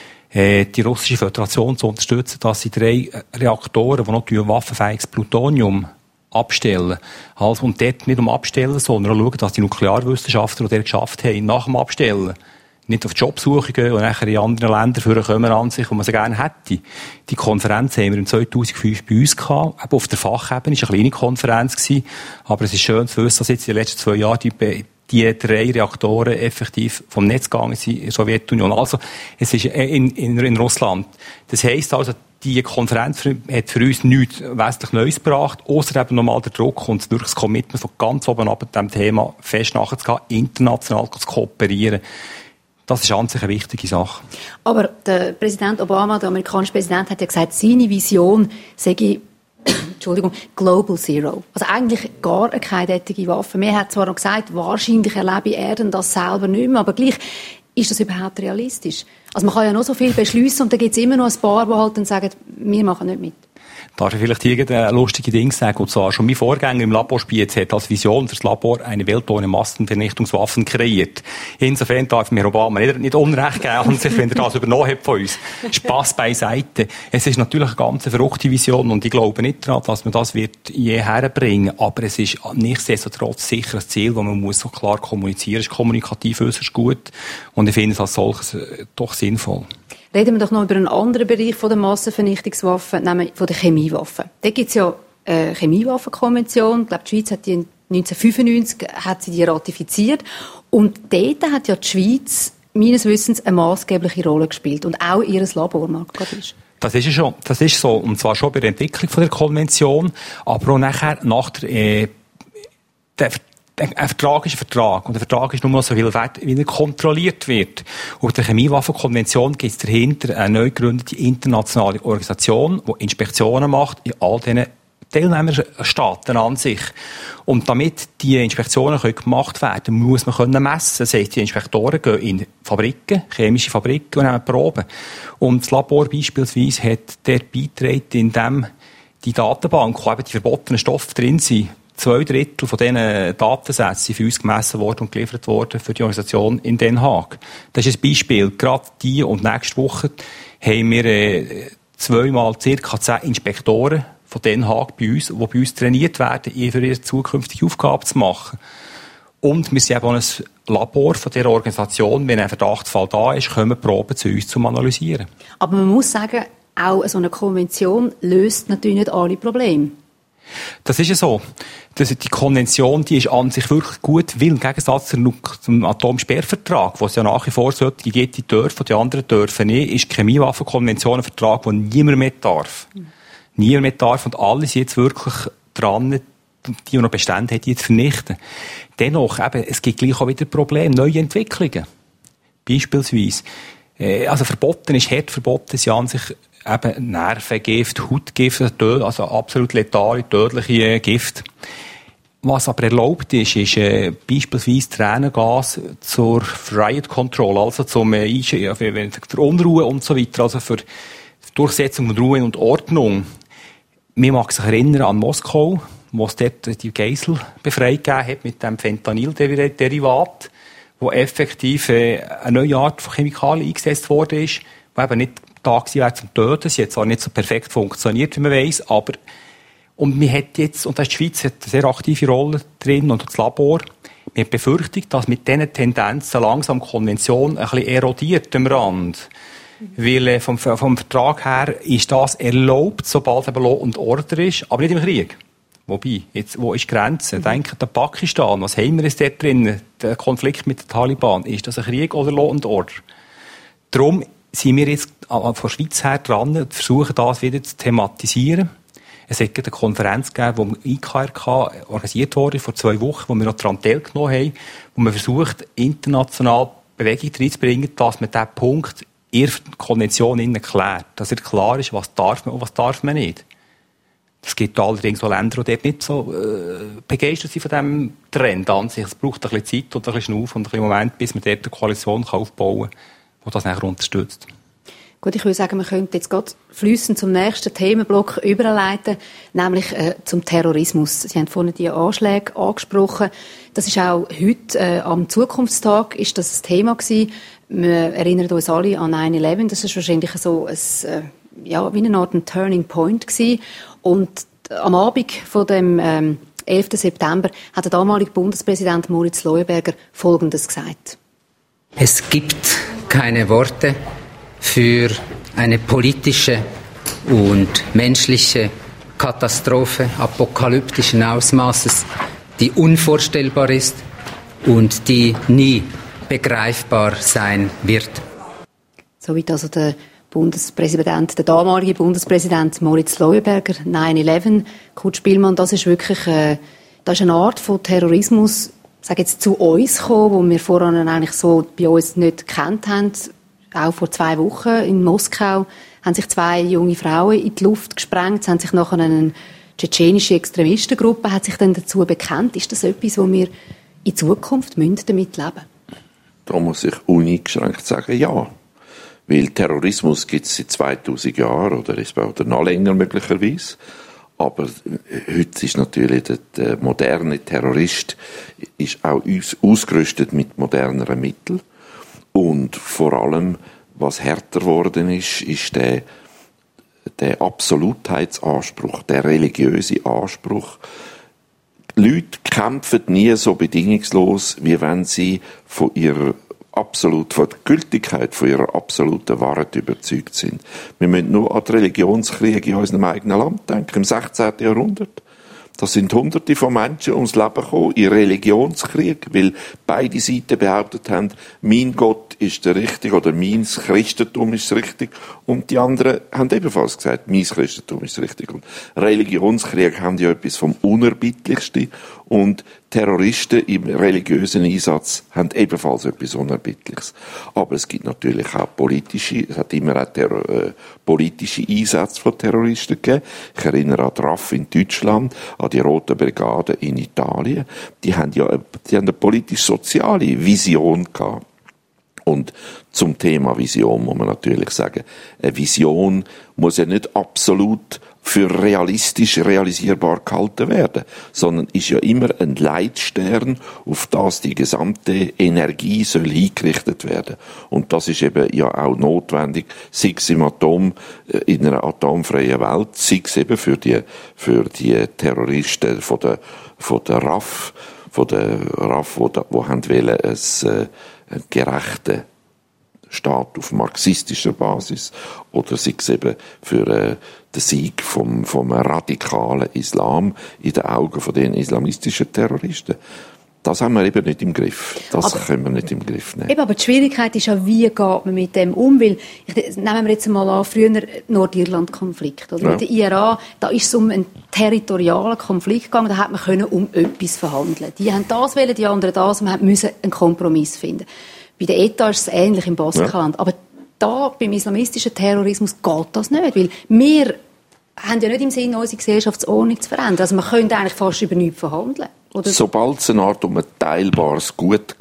die russische Föderation zu unterstützen, dass sie drei Reaktoren, die noch waffenfähiges Plutonium abstellen. Also, und dort nicht um Abstellen, sondern auch schauen, dass die Nuklearwissenschaftler, die dort geschafft haben, nach dem Abstellen nicht auf Jobsuche gehen und nachher in andere Länder vorkommen an sich, wo man sie gerne hätte. Die Konferenz haben wir im zweitausendfünf bei uns gehabt. Eben auf der Fachebene. Es war eine kleine Konferenz gewesen. Aber es ist schön zu wissen, dass jetzt in den letzten zwei Jahren die die drei Reaktoren effektiv vom Netz gegangen sind in der Sowjetunion. Also, es ist in, in, in Russland. Das heisst also, die Konferenz hat für uns nichts wesentlich Neues gebracht, ausser eben nochmal der Druck und wirklich das Commitment von ganz oben ab diesem Thema fest nachzugehen, international zu kooperieren. Das ist an sich eine wichtige Sache. Aber der Präsident Obama, der amerikanische Präsident, hat ja gesagt, seine Vision sei Entschuldigung, Global Zero. Also eigentlich gar keine derartige Waffe. Mir hat zwar noch gesagt, wahrscheinlich erlebe er denn das selber nicht mehr, aber gleich, ist das überhaupt realistisch? Also man kann ja noch so viel beschliessen und dann gibt es immer noch ein paar, die halt dann sagen, wir machen nicht mit. Darf ich vielleicht irgendein lustige Ding sagen? Und zwar schon mein Vorgänger im Labor Spiez hat als Vision fürs Labor eine Welt ohne Massenvernichtungswaffen kreiert. Insofern darf mir Obama nicht, nicht Unrecht geben, wenn er das übernommen hat von uns. Spass beiseite. Es ist natürlich eine ganz verrückte Vision und ich glaube nicht daran, dass man das wird je herbringen. Aber es ist nichtsdestotrotz sicher ein Ziel, das man muss so klar kommunizieren. Es ist kommunikativ äußerst gut und ich finde es als solches doch sinnvoll. Reden wir doch noch über einen anderen Bereich von der Massenvernichtungswaffen, nämlich von den Chemiewaffen. Da gibt es ja eine Chemiewaffenkonvention. Ich glaube, die Schweiz hat die neunzehnhundertfünfundneunzig hat sie die ratifiziert. Und dort hat ja die Schweiz meines Wissens eine maßgebliche Rolle gespielt. Und auch ihr Labor, Marc Gadisch. Das ist, schon, das ist so, und zwar schon bei der Entwicklung von der Konvention, aber auch nachher nach der, äh, der Ein Vertrag ist ein Vertrag. Und der Vertrag ist nur noch so viel wert, wie er kontrolliert wird. Auf der Chemiewaffenkonvention gibt es dahinter eine neu gegründete internationale Organisation, die Inspektionen macht in all diesen Teilnehmerstaaten an sich. Und damit die Inspektionen gemacht werden können, muss man können messen. Das heisst, die Inspektoren gehen in Fabriken, chemische Fabriken und nehmen Proben. Und das Labor beispielsweise hat dort beigetragen, indem die Datenbank, wo eben die verbotenen Stoffe drin sind, zwei Drittel von diesen Datensätzen sind für uns gemessen worden und geliefert worden für die Organisation in Den Haag. Das ist ein Beispiel. Gerade die und nächste Woche haben wir äh, zweimal circa zehn Inspektoren von Den Haag bei uns, die bei uns trainiert werden, für ihre zukünftige Aufgabe zu machen. Und wir sind eben auch ein Labor von dieser Organisation. Wenn ein Verdachtsfall da ist, kommen Proben zu uns zum Analysieren. Aber man muss sagen, auch so eine Konvention löst natürlich nicht alle Probleme. Das ist ja so. Das, die Konvention, die ist an sich wirklich gut, weil im Gegensatz zum Atomsperrvertrag, wo es ja nach wie vor solche gibt, die dürfen, die anderen dürfen nicht, ist die Chemiewaffenkonvention ein Vertrag, den niemand mehr darf. Mhm. Niemand mehr darf und alle sind jetzt wirklich dran, die, die noch Bestände haben, die zu vernichten. Dennoch, eben, es gibt gleich auch wieder Probleme, neue Entwicklungen. Beispielsweise, äh, also verboten ist, hart verboten ist ja an sich eben Nervengift, Hautgift, also absolut letale, tödliche Gift. Was aber erlaubt ist, ist äh, beispielsweise Tränengas zur Riot Control, also zum äh, Einsch- für Unruhe und so weiter, also für Durchsetzung von Ruhe und Ordnung. Man mag sich erinnern an Moskau, wo es dort die Geisel befreit gegeben hat mit dem Fentanyl-Derivat, wo effektiv äh, eine neue Art von Chemikalien eingesetzt worden ist, die eben nicht da gewesen zum Töten. Sie hat zwar nicht so perfekt funktioniert, wie man weiss, aber und man hat jetzt, und die Schweiz hat eine sehr aktive Rolle drin und das Labor, man hat befürchtet, dass mit diesen Tendenzen langsam die Konvention ein bisschen erodiert am Rand. Mhm. Weil äh, vom, vom Vertrag her ist das erlaubt, sobald eben Law und Order ist, aber nicht im Krieg. Wobei, jetzt, wo ist die Grenze? Mhm. Denkt an Pakistan, was haben wir jetzt dort drin? Der Konflikt mit den Taliban, ist das ein Krieg oder Law und Order? Darum sind wir jetzt von der Schweiz her dran und versuchen, das wieder zu thematisieren. Es hat eine Konferenz gegeben, die im I K R K organisiert wurde, vor zwei Wochen, wo wir noch daran teilgenommen haben, wo man versucht, international Bewegung reinzubringen, dass man diesen Punkt in der Konvention klärt. Dass er klar ist, was darf man und was darf man nicht. Es gibt allerdings auch Länder, die dort nicht so äh, begeistert sind von diesem Trend an sich. Es braucht ein bisschen Zeit und ein bisschen Schnauf und ein bisschen Moment, bis man dort eine Koalition aufbauen kann, die das nachher unterstützt. Gut, ich würde sagen, wir könnten jetzt gerade fließend zum nächsten Themenblock überleiten, nämlich äh, zum Terrorismus. Sie haben vorhin die Anschläge angesprochen. Das ist auch heute äh, am Zukunftstag ist das ein Thema gewesen. Wir erinnern uns alle an nine eleven. Das ist wahrscheinlich so ein, äh, ja, wie eine Art ein Turning Point gewesen. Und am Abend von dem ähm, elften September hat der damalige Bundespräsident Moritz Leuenberger Folgendes gesagt. Es gibt keine Worte für eine politische und menschliche Katastrophe apokalyptischen Ausmaßes, die unvorstellbar ist und die nie begreifbar sein wird. Soweit also der Bundespräsident, der damalige Bundespräsident Moritz Leuenberger, nine eleven. Kurt Spielmann, das ist wirklich äh, das ist eine Art von Terrorismus, sage jetzt, zu uns gekommen, wo wir vorher eigentlich so bei uns nicht gekannt haben. Auch vor zwei Wochen in Moskau haben sich zwei junge Frauen in die Luft gesprengt. Es haben sich nachher eine tschetschenische Extremistengruppe hat sich dann dazu bekannt. Ist das etwas, wo wir in Zukunft damit leben müssen? Da muss ich uneingeschränkt sagen, ja. Weil Terrorismus gibt es seit zweitausend Jahren oder, oder noch länger möglicherweise. Aber heute ist natürlich der, der moderne Terrorist ist auch ausgerüstet mit moderneren Mitteln. Und vor allem, was härter geworden ist, ist der, der Absolutheitsanspruch, der religiöse Anspruch. Leute kämpfen nie so bedingungslos, wie wenn sie von ihrer absolut von der Gültigkeit von ihrer absoluten Wahrheit überzeugt sind. Wir müssen nur an die Religionskriege in unserem eigenen Land denken, im sechzehnten Jahrhundert. Da sind Hunderte von Menschen ums Leben gekommen, in Religionskrieg, weil beide Seiten behauptet haben, mein Gott ist der Richtige oder mein Christentum ist richtig. Und die anderen haben ebenfalls gesagt, mein Christentum ist richtig. Und Religionskrieg haben ja etwas vom Unerbittlichsten. Und Terroristen im religiösen Einsatz haben ebenfalls etwas Unerbittliches. Aber es gibt natürlich auch politische, es hat immer auch Terror, äh, politische Einsätze von Terroristen gegeben. Ich erinnere an die R A F in Deutschland, an die Rote Brigade in Italien. Die haben ja die haben eine politisch-soziale Vision gehabt. Und zum Thema Vision muss man natürlich sagen, eine Vision muss ja nicht absolut für realistisch realisierbar gehalten werden, sondern ist ja immer ein Leitstern, auf das die gesamte Energie soll hingerichtet werden. Und das ist eben ja auch notwendig, sei es im Atom, in einer atomfreien Welt, sei es eben für die, für die Terroristen von der, von der R A F, von der R A F, wo, da, wo haben wollen, es, äh, einen gerechten Staat auf marxistischer Basis, oder sei es eben für äh, den Sieg vom, vom radikalen Islam in den Augen von den islamistischen Terroristen. Das haben wir eben nicht im Griff. Das aber, können wir nicht im Griff nehmen. Eben, aber die Schwierigkeit ist ja, wie geht man mit dem um? Weil, ich, nehmen wir jetzt mal an, früher Nordirland-Konflikt. Oder? Ja. Mit der I R A, da ist es um einen territorialen Konflikt gegangen, da hat man können um etwas verhandeln. Die haben das wollen, die anderen das, und man musste einen Kompromiss finden. Bei der E T A ist es ähnlich im Baskenland. Ja. Aber da, beim islamistischen Terrorismus, geht das nicht. Weil wir haben ja nicht im Sinne, unsere Gesellschaftsordnung zu verändern. Also man könnte eigentlich fast über nichts verhandeln. Oder? Sobald es eine Art um ein teilbares Gut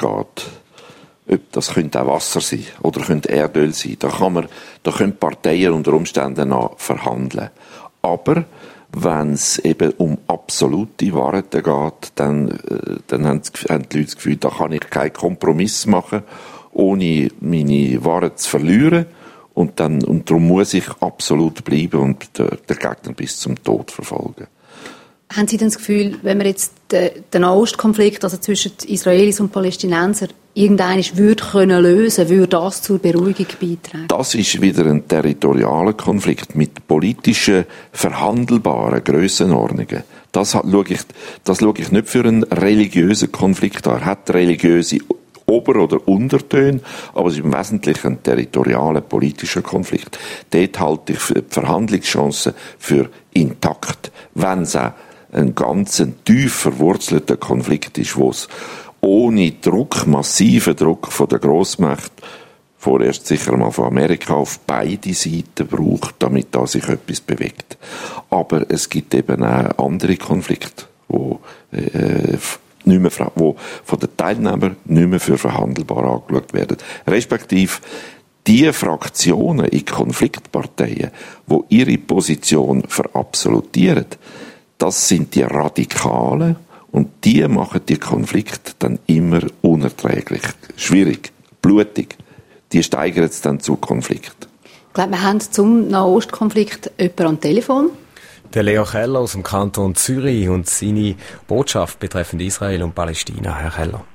geht, das könnte auch Wasser sein oder könnte Erdöl sein, da, kann man, da können Parteien unter Umständen noch verhandeln. Aber wenn es eben um absolute Wahrheiten geht, dann, dann haben die Leute das Gefühl, da kann ich keinen Kompromiss machen, ohne meine Wahrheit zu verlieren. Und, dann, und darum muss ich absolut bleiben und den, den Gegner bis zum Tod verfolgen. Haben Sie denn das Gefühl, wenn man jetzt den, den Nahostkonflikt, also zwischen Israelis und Palästinensern, irgendeines würde können lösen, würde das zur Beruhigung beitragen? Das ist wieder ein territorialer Konflikt mit politischen, verhandelbaren Grössenordnungen. Das schaue ich, das schaue ich nicht für einen religiösen Konflikt an. Er hat religiöse Ober- oder Untertöne, aber es ist im Wesentlichen ein territorialer politischer Konflikt. Dort halte ich die Verhandlungschancen für intakt, wenn es auch ein ganz tief verwurzelter Konflikt ist, wo es ohne Druck, massiven Druck von der Grossmacht, vorerst sicher mal von Amerika, auf beide Seiten braucht, damit da sich etwas bewegt. Aber es gibt eben auch andere Konflikte, wo äh, nicht mehr, wo von den Teilnehmern nicht mehr für verhandelbar angeschaut werden. Respektive die Fraktionen in Konfliktparteien, die ihre Position verabsolutieren, das sind die Radikalen, und die machen die Konflikte dann immer unerträglich, schwierig, blutig. Die steigern es dann zu Konflikt. Ich glaube, wir haben zum Nahostkonflikt jemanden am Telefon. Der Leo Keller aus dem Kanton Zürich und seine Botschaft betreffend Israel und Palästina. Herr Keller.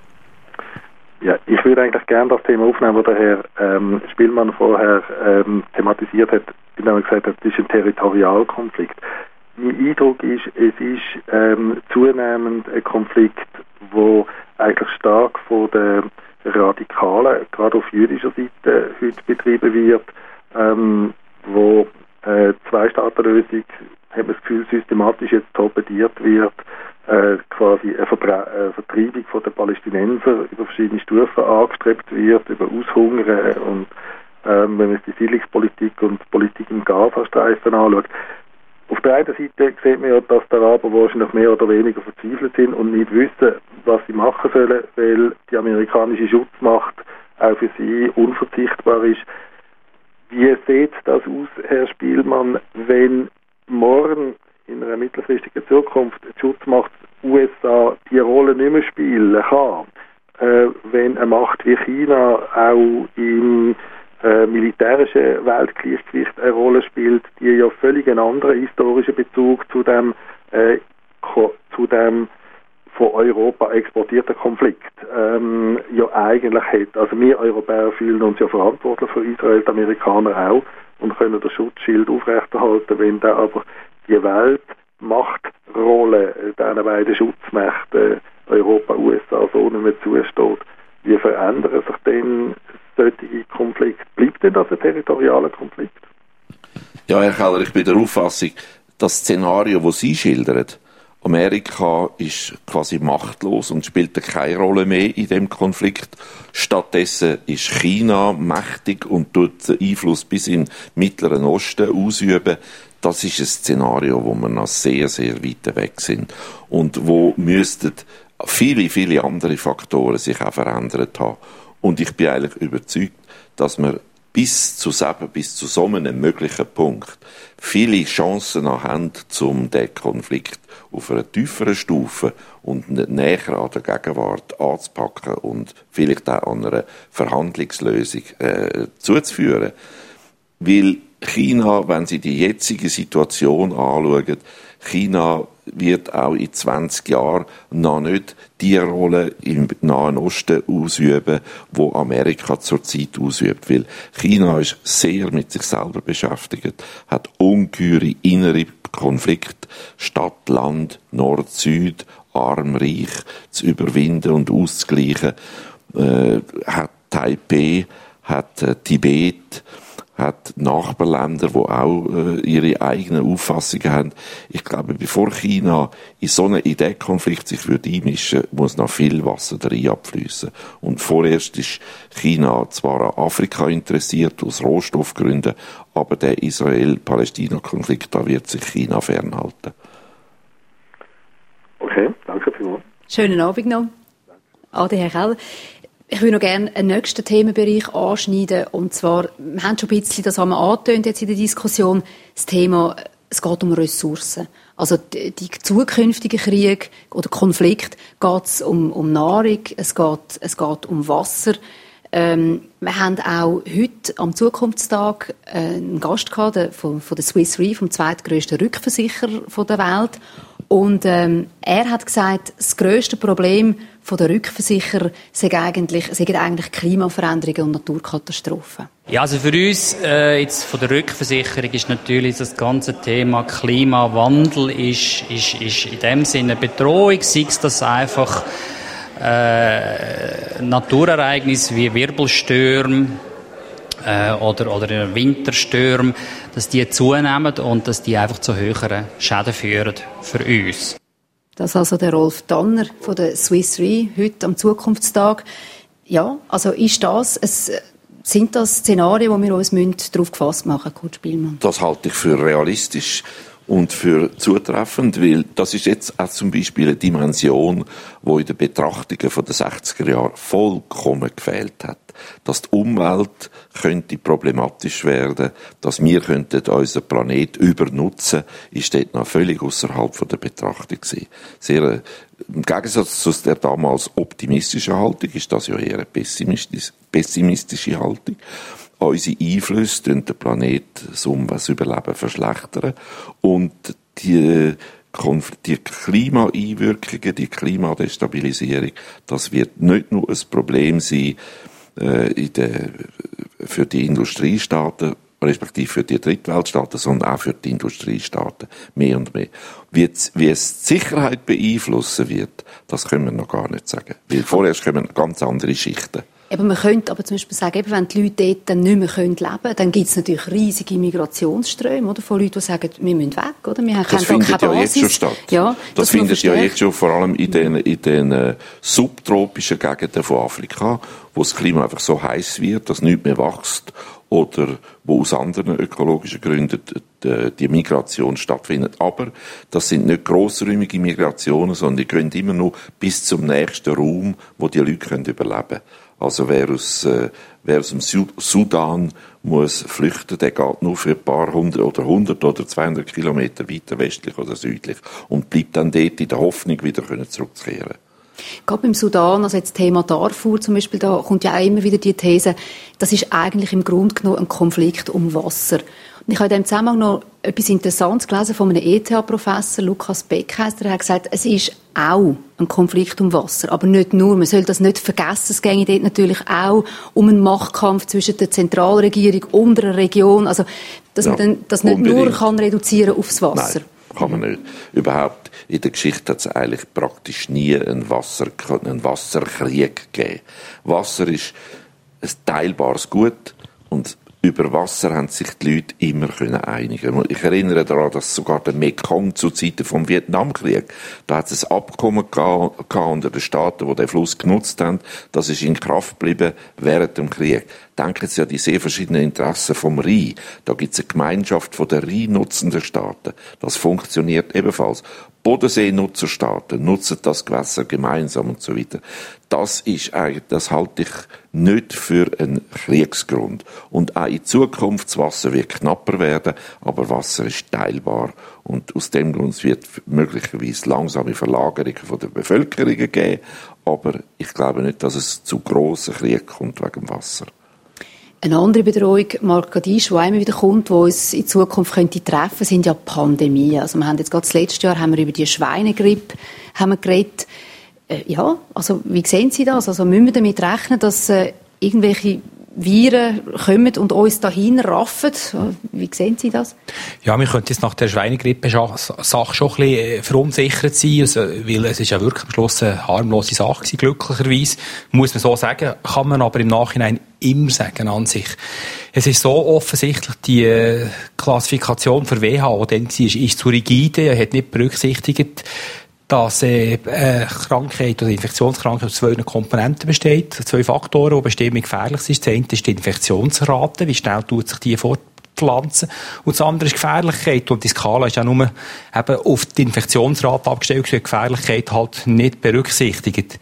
Ja, ich würde eigentlich gerne das Thema aufnehmen, das der Herr ähm, Spielmann vorher ähm, thematisiert hat, indem er gesagt hat, es ist ein Territorialkonflikt. Mein Eindruck ist, es ist ähm, zunehmend ein Konflikt, wo eigentlich stark von den Radikalen, gerade auf jüdischer Seite, heute betrieben wird, ähm, wo äh, Zwei-Staaten-Lösung, hat man das Gefühl, systematisch jetzt torpediert wird, äh, quasi eine Vertra- äh, Vertreibung von den Palästinensern über verschiedene Stufen angestrebt wird, über Aushungern und ähm, wenn man die Siedlungspolitik und Politik im Gazastreifen anschaut. Auf der einen Seite sieht man ja, dass die Araber wahrscheinlich mehr oder weniger verzweifelt sind und nicht wissen, was sie machen sollen, weil die amerikanische Schutzmacht auch für sie unverzichtbar ist. Wie sieht das aus, Herr Spielmann, wenn morgen in einer mittelfristigen Zukunft die Schutzmacht U S A die Rolle nicht mehr spielen kann, äh, wenn eine Macht wie China auch im äh, militärischen Weltgleichgewicht eine Rolle spielt, die ja völlig einen anderen historischen Bezug zu dem, äh, ko- zu dem von Europa exportierten Konflikt ähm, ja eigentlich hat. Also wir Europäer fühlen uns ja verantwortlich für Israel, die Amerikaner auch, und können den Schutzschild aufrechterhalten, wenn da aber die Weltmachtrolle diesen beiden Schutzmächten Europa, U S A so nicht mehr zusteht. Wie verändern sich denn solche Konflikte? Bleibt denn das ein territorialer Konflikt? Ja, Herr Keller, ich bin der Auffassung, das Szenario, das Sie schildern, Amerika ist quasi machtlos und spielt keine Rolle mehr in dem Konflikt. Stattdessen ist China mächtig und tut den Einfluss bis in den Mittleren Osten ausüben. Das ist ein Szenario, wo wir noch sehr, sehr weit weg sind und wo müssten viele, viele andere Faktoren sich auch verändert haben. Und ich bin eigentlich überzeugt, dass wir bis zu selber, bis zu so einem möglichen Punkt viele Chancen noch haben, um den Konflikt auf einer tieferen Stufe und näher an der Gegenwart anzupacken und vielleicht auch an einer Verhandlungslösung äh, zuzuführen. Weil China, wenn Sie die jetzige Situation anschauen, China wird auch in zwanzig Jahren noch nicht die Rolle im Nahen Osten ausüben, wo Amerika zurzeit ausübt. Weil China ist sehr mit sich selber beschäftigt, hat ungeheure innere Konflikte, Stadt, Land, Nord, Süd, Arm, Reich zu überwinden und auszugleichen. Äh, hat Taipei, hat äh, Tibet, hat Nachbarländer, die auch äh, ihre eigenen Auffassungen haben. Ich glaube, bevor China in so einen Ideenkonflikt sich würde einmischen, muss noch viel Wasser rein abfließen. Und vorerst ist China zwar an Afrika interessiert, aus Rohstoffgründen, aber der Israel-Palästina-Konflikt, da wird sich China fernhalten. Okay, danke vielmals. Schönen Abend noch. Ade, Herr Keller. Ich würde noch gerne einen nächsten Themenbereich anschneiden. Und zwar, wir haben schon ein bisschen, das haben wir angetönt jetzt in der Diskussion, das Thema, es geht um Ressourcen. Also die, die zukünftigen Kriege oder Konflikte geht es um, um Nahrung, es geht, es geht um Wasser. Ähm, wir haben auch heute am Zukunftstag äh, einen Gast gehabt, der, von, von der Swiss Re, vom zweitgrößten Rückversicherer von der Welt. Und ähm, er hat gesagt, das grösste Problem von der Rückversicherer sind eigentlich, sind eigentlich Klimaveränderungen und Naturkatastrophen. Ja, also für uns äh, jetzt von der Rückversicherung ist natürlich das ganze Thema Klimawandel ist, ist, ist in dem Sinne eine Bedrohung, sei es das einfach äh, Naturereignisse wie Wirbelstürme äh, oder, oder Winterstürme, dass die zunehmen und dass die einfach zu höheren Schäden führen für uns. Das ist also der Rolf Danner von der Swiss Re heute am Zukunftstag. Ja, also ist das, es, sind das Szenarien, wo wir uns darauf gefasst machen müssen, Kurt Spielmann? Das halte ich für realistisch und für zutreffend, weil das ist jetzt auch zum Beispiel eine Dimension, die in den Betrachtungen von den sechziger Jahren vollkommen gefehlt hat. Dass die Umwelt könnte problematisch werden, dass wir könnten unseren Planet übernutzen, ist dort noch völlig außerhalb von der Betrachtung gewesen. Sehr, äh, im Gegensatz zu der damals optimistischen Haltung ist das ja eher eine pessimistische, pessimistische Haltung. Unsere Einflüsse tun den Planet, das Überleben verschlechtern und die Die Klimaeinwirkungen, die Klimadestabilisierung, das wird nicht nur ein Problem sein äh, in der, für die Industriestaaten, respektive für die Drittweltstaaten, sondern auch für die Industriestaaten mehr und mehr. Wie, wie es die Sicherheit beeinflussen wird, das können wir noch gar nicht sagen. Weil vorerst kommen ganz andere Schichten. Aber man könnte aber zum Beispiel sagen, eben, wenn die Leute dort dann nicht mehr leben können, dann gibt es natürlich riesige Migrationsströme, oder? Von Leuten, die sagen, wir müssen weg, oder? Wir haben das findet ja jetzt schon statt. Ja, das, das findet ja jetzt schon vor allem in den, in den äh, subtropischen Gegenden von Afrika, wo das Klima einfach so heiß wird, dass nichts mehr wächst, oder wo aus anderen ökologischen Gründen die, die Migration stattfindet. Aber das sind nicht grossräumige Migrationen, sondern die gehen immer nur bis zum nächsten Raum, wo die Leute können überleben können. Also wer aus, äh, wer aus dem Sudan muss flüchten, der geht nur für ein paar hundert oder hundert oder zweihundert Kilometer weiter westlich oder südlich und bleibt dann dort in der Hoffnung, wieder zurückzukehren. Gerade beim Sudan, also jetzt das Thema Darfur zum Beispiel, da kommt ja auch immer wieder die These, das ist eigentlich im Grunde genommen ein Konflikt um Wasser. Und ich habe in diesem Zusammenhang noch etwas Interessantes gelesen von einem E T H-Professor, Lukas Beck, der hat gesagt, es ist auch ein Konflikt um Wasser, aber nicht nur. Man soll das nicht vergessen. Es ginge dort natürlich auch um einen Machtkampf zwischen der Zentralregierung und der Region. Also, dass ja, man dann das nicht unbedingt. nur kann reduzieren aufs Wasser. Nein, kann man nicht. Überhaupt, in der Geschichte hat es eigentlich praktisch nie einen, Wasser, einen Wasserkrieg gegeben. Wasser ist ein teilbares Gut und über Wasser haben sich die Leute immer können einigen. Ich erinnere daran, dass sogar der Mekong zu Zeiten vom Vietnamkrieg, da hat es ein Abkommen gehabt unter den Staaten, die den Fluss genutzt haben. Das ist in Kraft geblieben während dem Krieg. Denken Sie an die sehr verschiedenen Interessen vom Rhein. Da gibt es eine Gemeinschaft von den Rhein-nutzenden Staaten. Das funktioniert ebenfalls. Bodensee-Nutzerstaaten nutzen das Gewässer gemeinsam und so weiter. Das ist eigentlich, das halte ich nicht für einen Kriegsgrund. Und auch in Zukunft, das Wasser wird knapper werden, aber Wasser ist teilbar. Und aus dem Grund wird es möglicherweise langsame Verlagerungen von der Bevölkerung geben. Aber ich glaube nicht, dass es zu grossen Krieg kommt wegen dem Wasser. Eine andere Bedrohung, Marc Gadisch, die immer wieder kommt, die uns in Zukunft könnte treffen, sind ja Pandemien. Also wir haben jetzt gerade das letzte Jahr haben wir über die Schweinegrippe haben wir geredet. Äh, ja, also wie sehen Sie das? Also müssen wir damit rechnen, dass äh, irgendwelche Viren kommen und uns dahin raffen? Wie sehen Sie das? Ja, wir könnten jetzt nach der Schweinegrippe-Sache schon ein bisschen verunsichert sein, also, weil es ist ja wirklich am Schluss eine harmlose Sache gewesen, glücklicherweise. Muss man so sagen, kann man aber im Nachhinein immer sagen an sich. Es ist so offensichtlich, die äh, Klassifikation für W H O, denn sie ist, ist zu rigide, er hat nicht berücksichtigt, dass äh, eine Krankheit oder Infektionskrankheit aus zwei Komponenten besteht, zwei Faktoren, die bestimmt gefährlich sind. Das eine ist die Infektionsrate, wie schnell tut sich die fortpflanzen, und das andere ist Gefährlichkeit, und die Skala ist ja nur eben auf die Infektionsrate abgestellt, die Gefährlichkeit halt nicht berücksichtigt.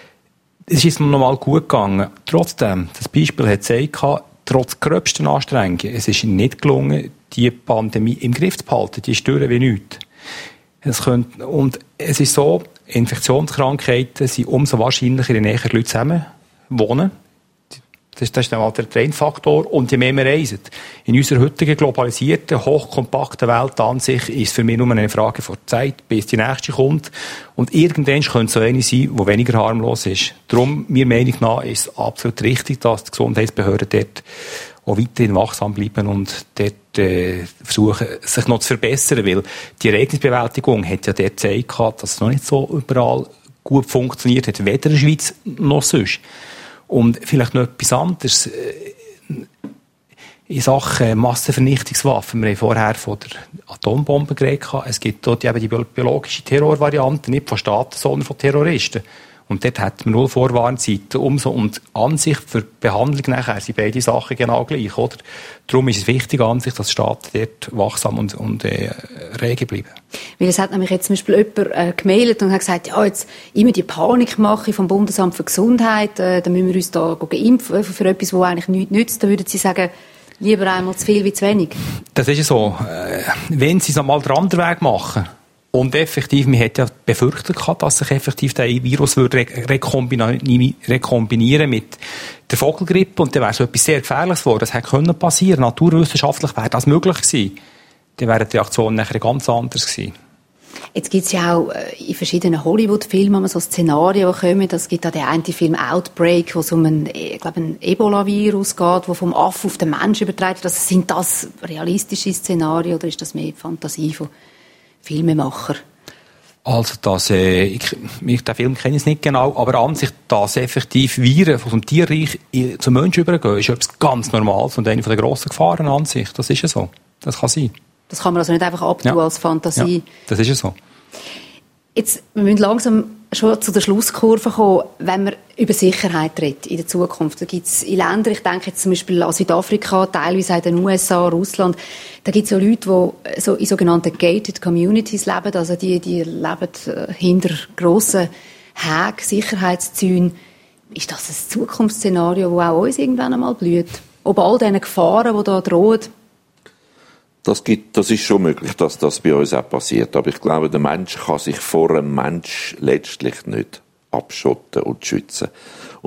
Es ist noch mal gut gegangen. Trotzdem, das Beispiel hat gezeigt, trotz gröbsten Anstrengungen, es ist nicht gelungen, die Pandemie im Griff zu behalten. Die ist durch wie nichts. Es könnte, und es ist so, Infektionskrankheiten sind umso wahrscheinlicher, je näher die Leute zusammen wohnen. Das ist, das ist dann halt der Trendfaktor. Und je mehr wir reisen. In unserer heutigen globalisierten, hochkompakten Welt an sich ist es für mich nur eine Frage von Zeit, bis die nächste kommt. Und irgendwann könnte es so eine sein, die weniger harmlos ist. Darum, meiner Meinung nach, ist es absolut richtig, dass die Gesundheitsbehörden dort auch weiterhin wachsam bleiben und dort äh, versuchen, sich noch zu verbessern, weil die Ereignisbewältigung hat ja dort gezeigt, dass es noch nicht so überall gut funktioniert hat, weder in der Schweiz noch sonst. Und vielleicht noch etwas anderes in Sachen Massenvernichtungswaffen. Wir haben vorher von der Atombombe geredet. Es gibt dort eben die biologische Terrorvariante, nicht von Staaten, sondern von Terroristen. Und dort hat man null Vorwarnzeit. Umso, und an sich für die Behandlung nachher sind beide Sachen genau gleich, oder? Darum ist es wichtig an sich, dass Staaten dort wachsam und, und äh, rege bleiben. Weil es hat nämlich jetzt zum Beispiel jemand äh, gemailt und hat gesagt, ja, jetzt immer die Panikmache vom Bundesamt für Gesundheit, äh, da müssen wir uns da impfen für etwas, das eigentlich nichts nützt. Da würden Sie sagen, lieber einmal zu viel wie zu wenig? Das ist ja so. Äh, wenn Sie es einmal den anderen Weg machen, und effektiv, man hat ja befürchtet, dass sich effektiv der Virus würde rekombinieren, rekombinieren mit der Vogelgrippe, und dann wäre so etwas sehr Gefährliches geworden. Das hätte können passieren. Naturwissenschaftlich wäre das möglich gewesen. Dann wäre die Reaktion nachher ganz anders gewesen. Jetzt gibt es ja auch in verschiedenen Hollywood-Filmen so Szenarien, die kommen. Es gibt auch den einen Film Outbreak, wo es um einen, ich glaube, einen Ebola-Virus geht, wo vom Affen auf den Menschen übertragen wird. Also sind das realistische Szenarien oder ist das mehr Fantasie von Filmemacher? Also, das, äh, ich, ich, den Film kenne ich nicht genau, aber an sich, dass effektiv Viren vom Tierreich zum Menschen übergehen, ist etwas ganz Normales und eine der grossen Gefahren an sich. Das ist ja so. Das kann sein. Das kann man also nicht einfach abtun ja. als Fantasie. Ja, das ist ja so. Jetzt, wir müssen langsam schon zu der Schlusskurve kommen, wenn man über Sicherheit redet in der Zukunft. Da gibt es in Ländern, ich denke jetzt zum Beispiel an Südafrika, teilweise in den U S A, Russland, da gibt es ja Leute, die so in sogenannten gated communities leben, also die, die leben hinter grossen Hägen, Sicherheitszäunen. Ist das ein Zukunftsszenario, das auch uns irgendwann einmal blüht? Ob all diese Gefahren, die da drohen? Das gibt, das ist schon möglich, dass das bei uns auch passiert. Aber ich glaube, der Mensch kann sich vor einem Mensch letztlich nicht abschotten und schützen. Und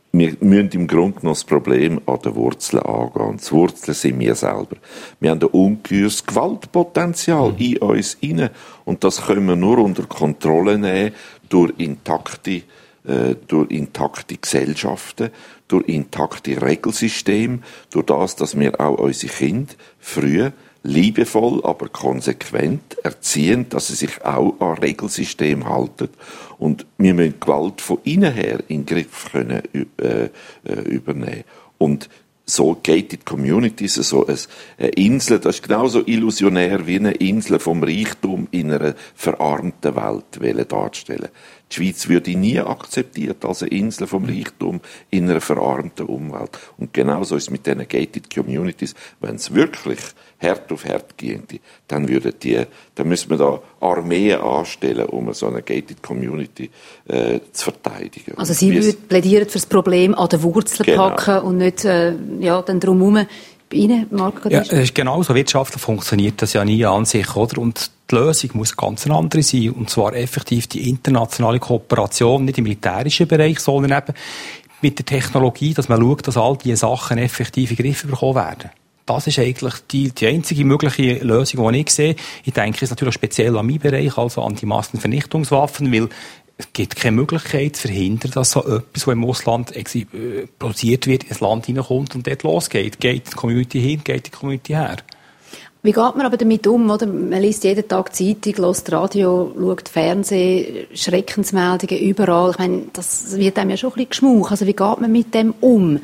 wir müssen im Grunde genommen das Problem an den Wurzeln angehen. Die Wurzeln sind wir selber. Wir haben ein ungeheures Gewaltpotenzial mhm. in uns inne. Und das können wir nur unter Kontrolle nehmen durch intakte, äh, durch intakte Gesellschaften, durch intakte Regelsysteme, durch das, dass wir auch unsere Kinder früh liebevoll, aber konsequent erziehen, dass sie sich auch an Regelsystem halten. Und wir müssen Gewalt von innen her in den Griff können, äh, äh, übernehmen. Und so gated Communities, so eine Insel, das ist genauso illusionär wie eine Insel vom Reichtum in einer verarmten Welt darzustellen. Die Schweiz würde nie akzeptiert als eine Insel vom Reichtum in einer verarmten Umwelt. Und genauso ist es mit diesen gated Communities. Wenn es wirklich Herd auf Herd ginge, dann würden die, dann müsste man da Armeen anstellen, um so eine gated Community äh, zu verteidigen. Also Sie würden plädieren für das Problem an den Wurzeln genau. packen und nicht äh, ja, dann drumherum bei Ihnen, Marc? Ja, es ist genauso. Wirtschaftlich funktioniert das ja nie an sich, oder? Und die Lösung muss ganz eine andere sein. Und zwar effektiv die internationale Kooperation, nicht im militärischen Bereich, sondern eben mit der Technologie, dass man schaut, dass all diese Sachen effektiv in den Griff bekommen werden. Das ist eigentlich die, die einzige mögliche Lösung, die ich sehe. Ich denke, es ist natürlich speziell an meinen Bereich, also an die Massenvernichtungswaffen, weil es gibt keine Möglichkeit zu verhindern, dass so etwas, was im Ausland äh, produziert wird, ins Land hineinkommt und dort losgeht. Geht die Community hin, geht die Community her. Wie geht man aber damit um? Oder? Man liest jeden Tag Zeitung, hört Radio, schaut Fernsehen, Schreckensmeldungen überall. Ich meine, das wird einem ja schon ein bisschen geschmuch. Also wie geht man mit dem um?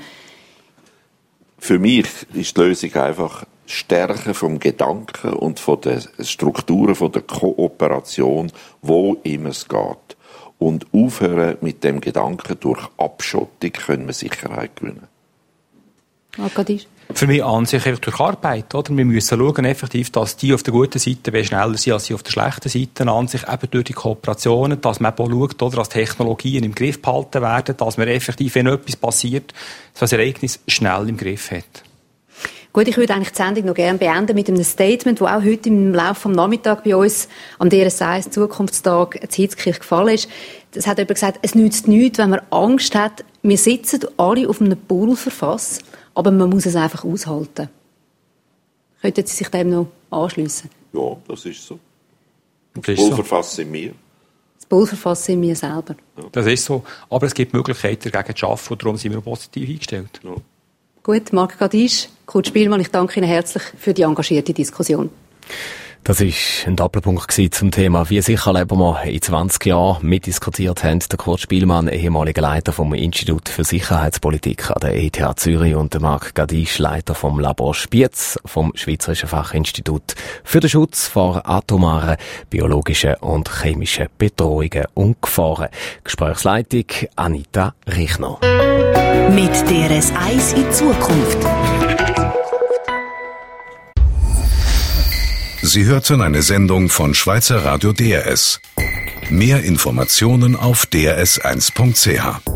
Für mich ist die Lösung einfach Stärken vom Gedanken und von den Strukturen von der Kooperation, wo immer es geht. Und aufhören mit dem Gedanken, durch Abschottung können wir Sicherheit gewinnen. Arkadisch? Für mich an sich einfach durch Arbeit, oder? Wir müssen schauen, effektiv, dass die auf der guten Seite schneller sind als die auf der schlechten Seite an sich, eben durch die Kooperationen, dass man auch schaut, oder, dass Technologien im Griff behalten werden, dass man effektiv, wenn etwas passiert, so ein Ereignis schnell im Griff hat. Gut, ich würde eigentlich die Sendung noch gerne beenden mit einem Statement, das auch heute im Laufe des Nachmittags bei uns am D R S eins Zukunftstag in Hitzkirch gefallen ist. Es hat jemand gesagt, es nützt nichts, wenn man Angst hat. Wir sitzen alle auf einem Pulverfass, aber man muss es einfach aushalten. Könnten Sie sich dem noch anschliessen? Ja, das ist so. Das, das Pulverfass sind wir. Das Pulverfass sind wir selber. Ja. Das ist so. Aber es gibt Möglichkeiten, dagegen zu arbeiten, und darum sind wir positiv eingestellt. Ja. Gut, Marc Gadisch, Kurt Spielmann, ich danke Ihnen herzlich für die engagierte Diskussion. Das war ein Doppelpunkt zum Thema «Wie sicher leben wir in zwanzig Jahren?» Mitdiskutiert haben der Kurt Spielmann, ehemaliger Leiter vom Institut für Sicherheitspolitik an der E T H Zürich, und der Marc Gadisch, Leiter vom Labor Spiez vom Schweizerischen Fachinstitut für den Schutz vor atomaren, biologischen und chemischen Bedrohungen und Gefahren. Gesprächsleitung Anita Richner. Mit D R S eins in Zukunft. Sie hörten eine Sendung von Schweizer Radio D R S. Mehr Informationen auf d r s eins punkt c h.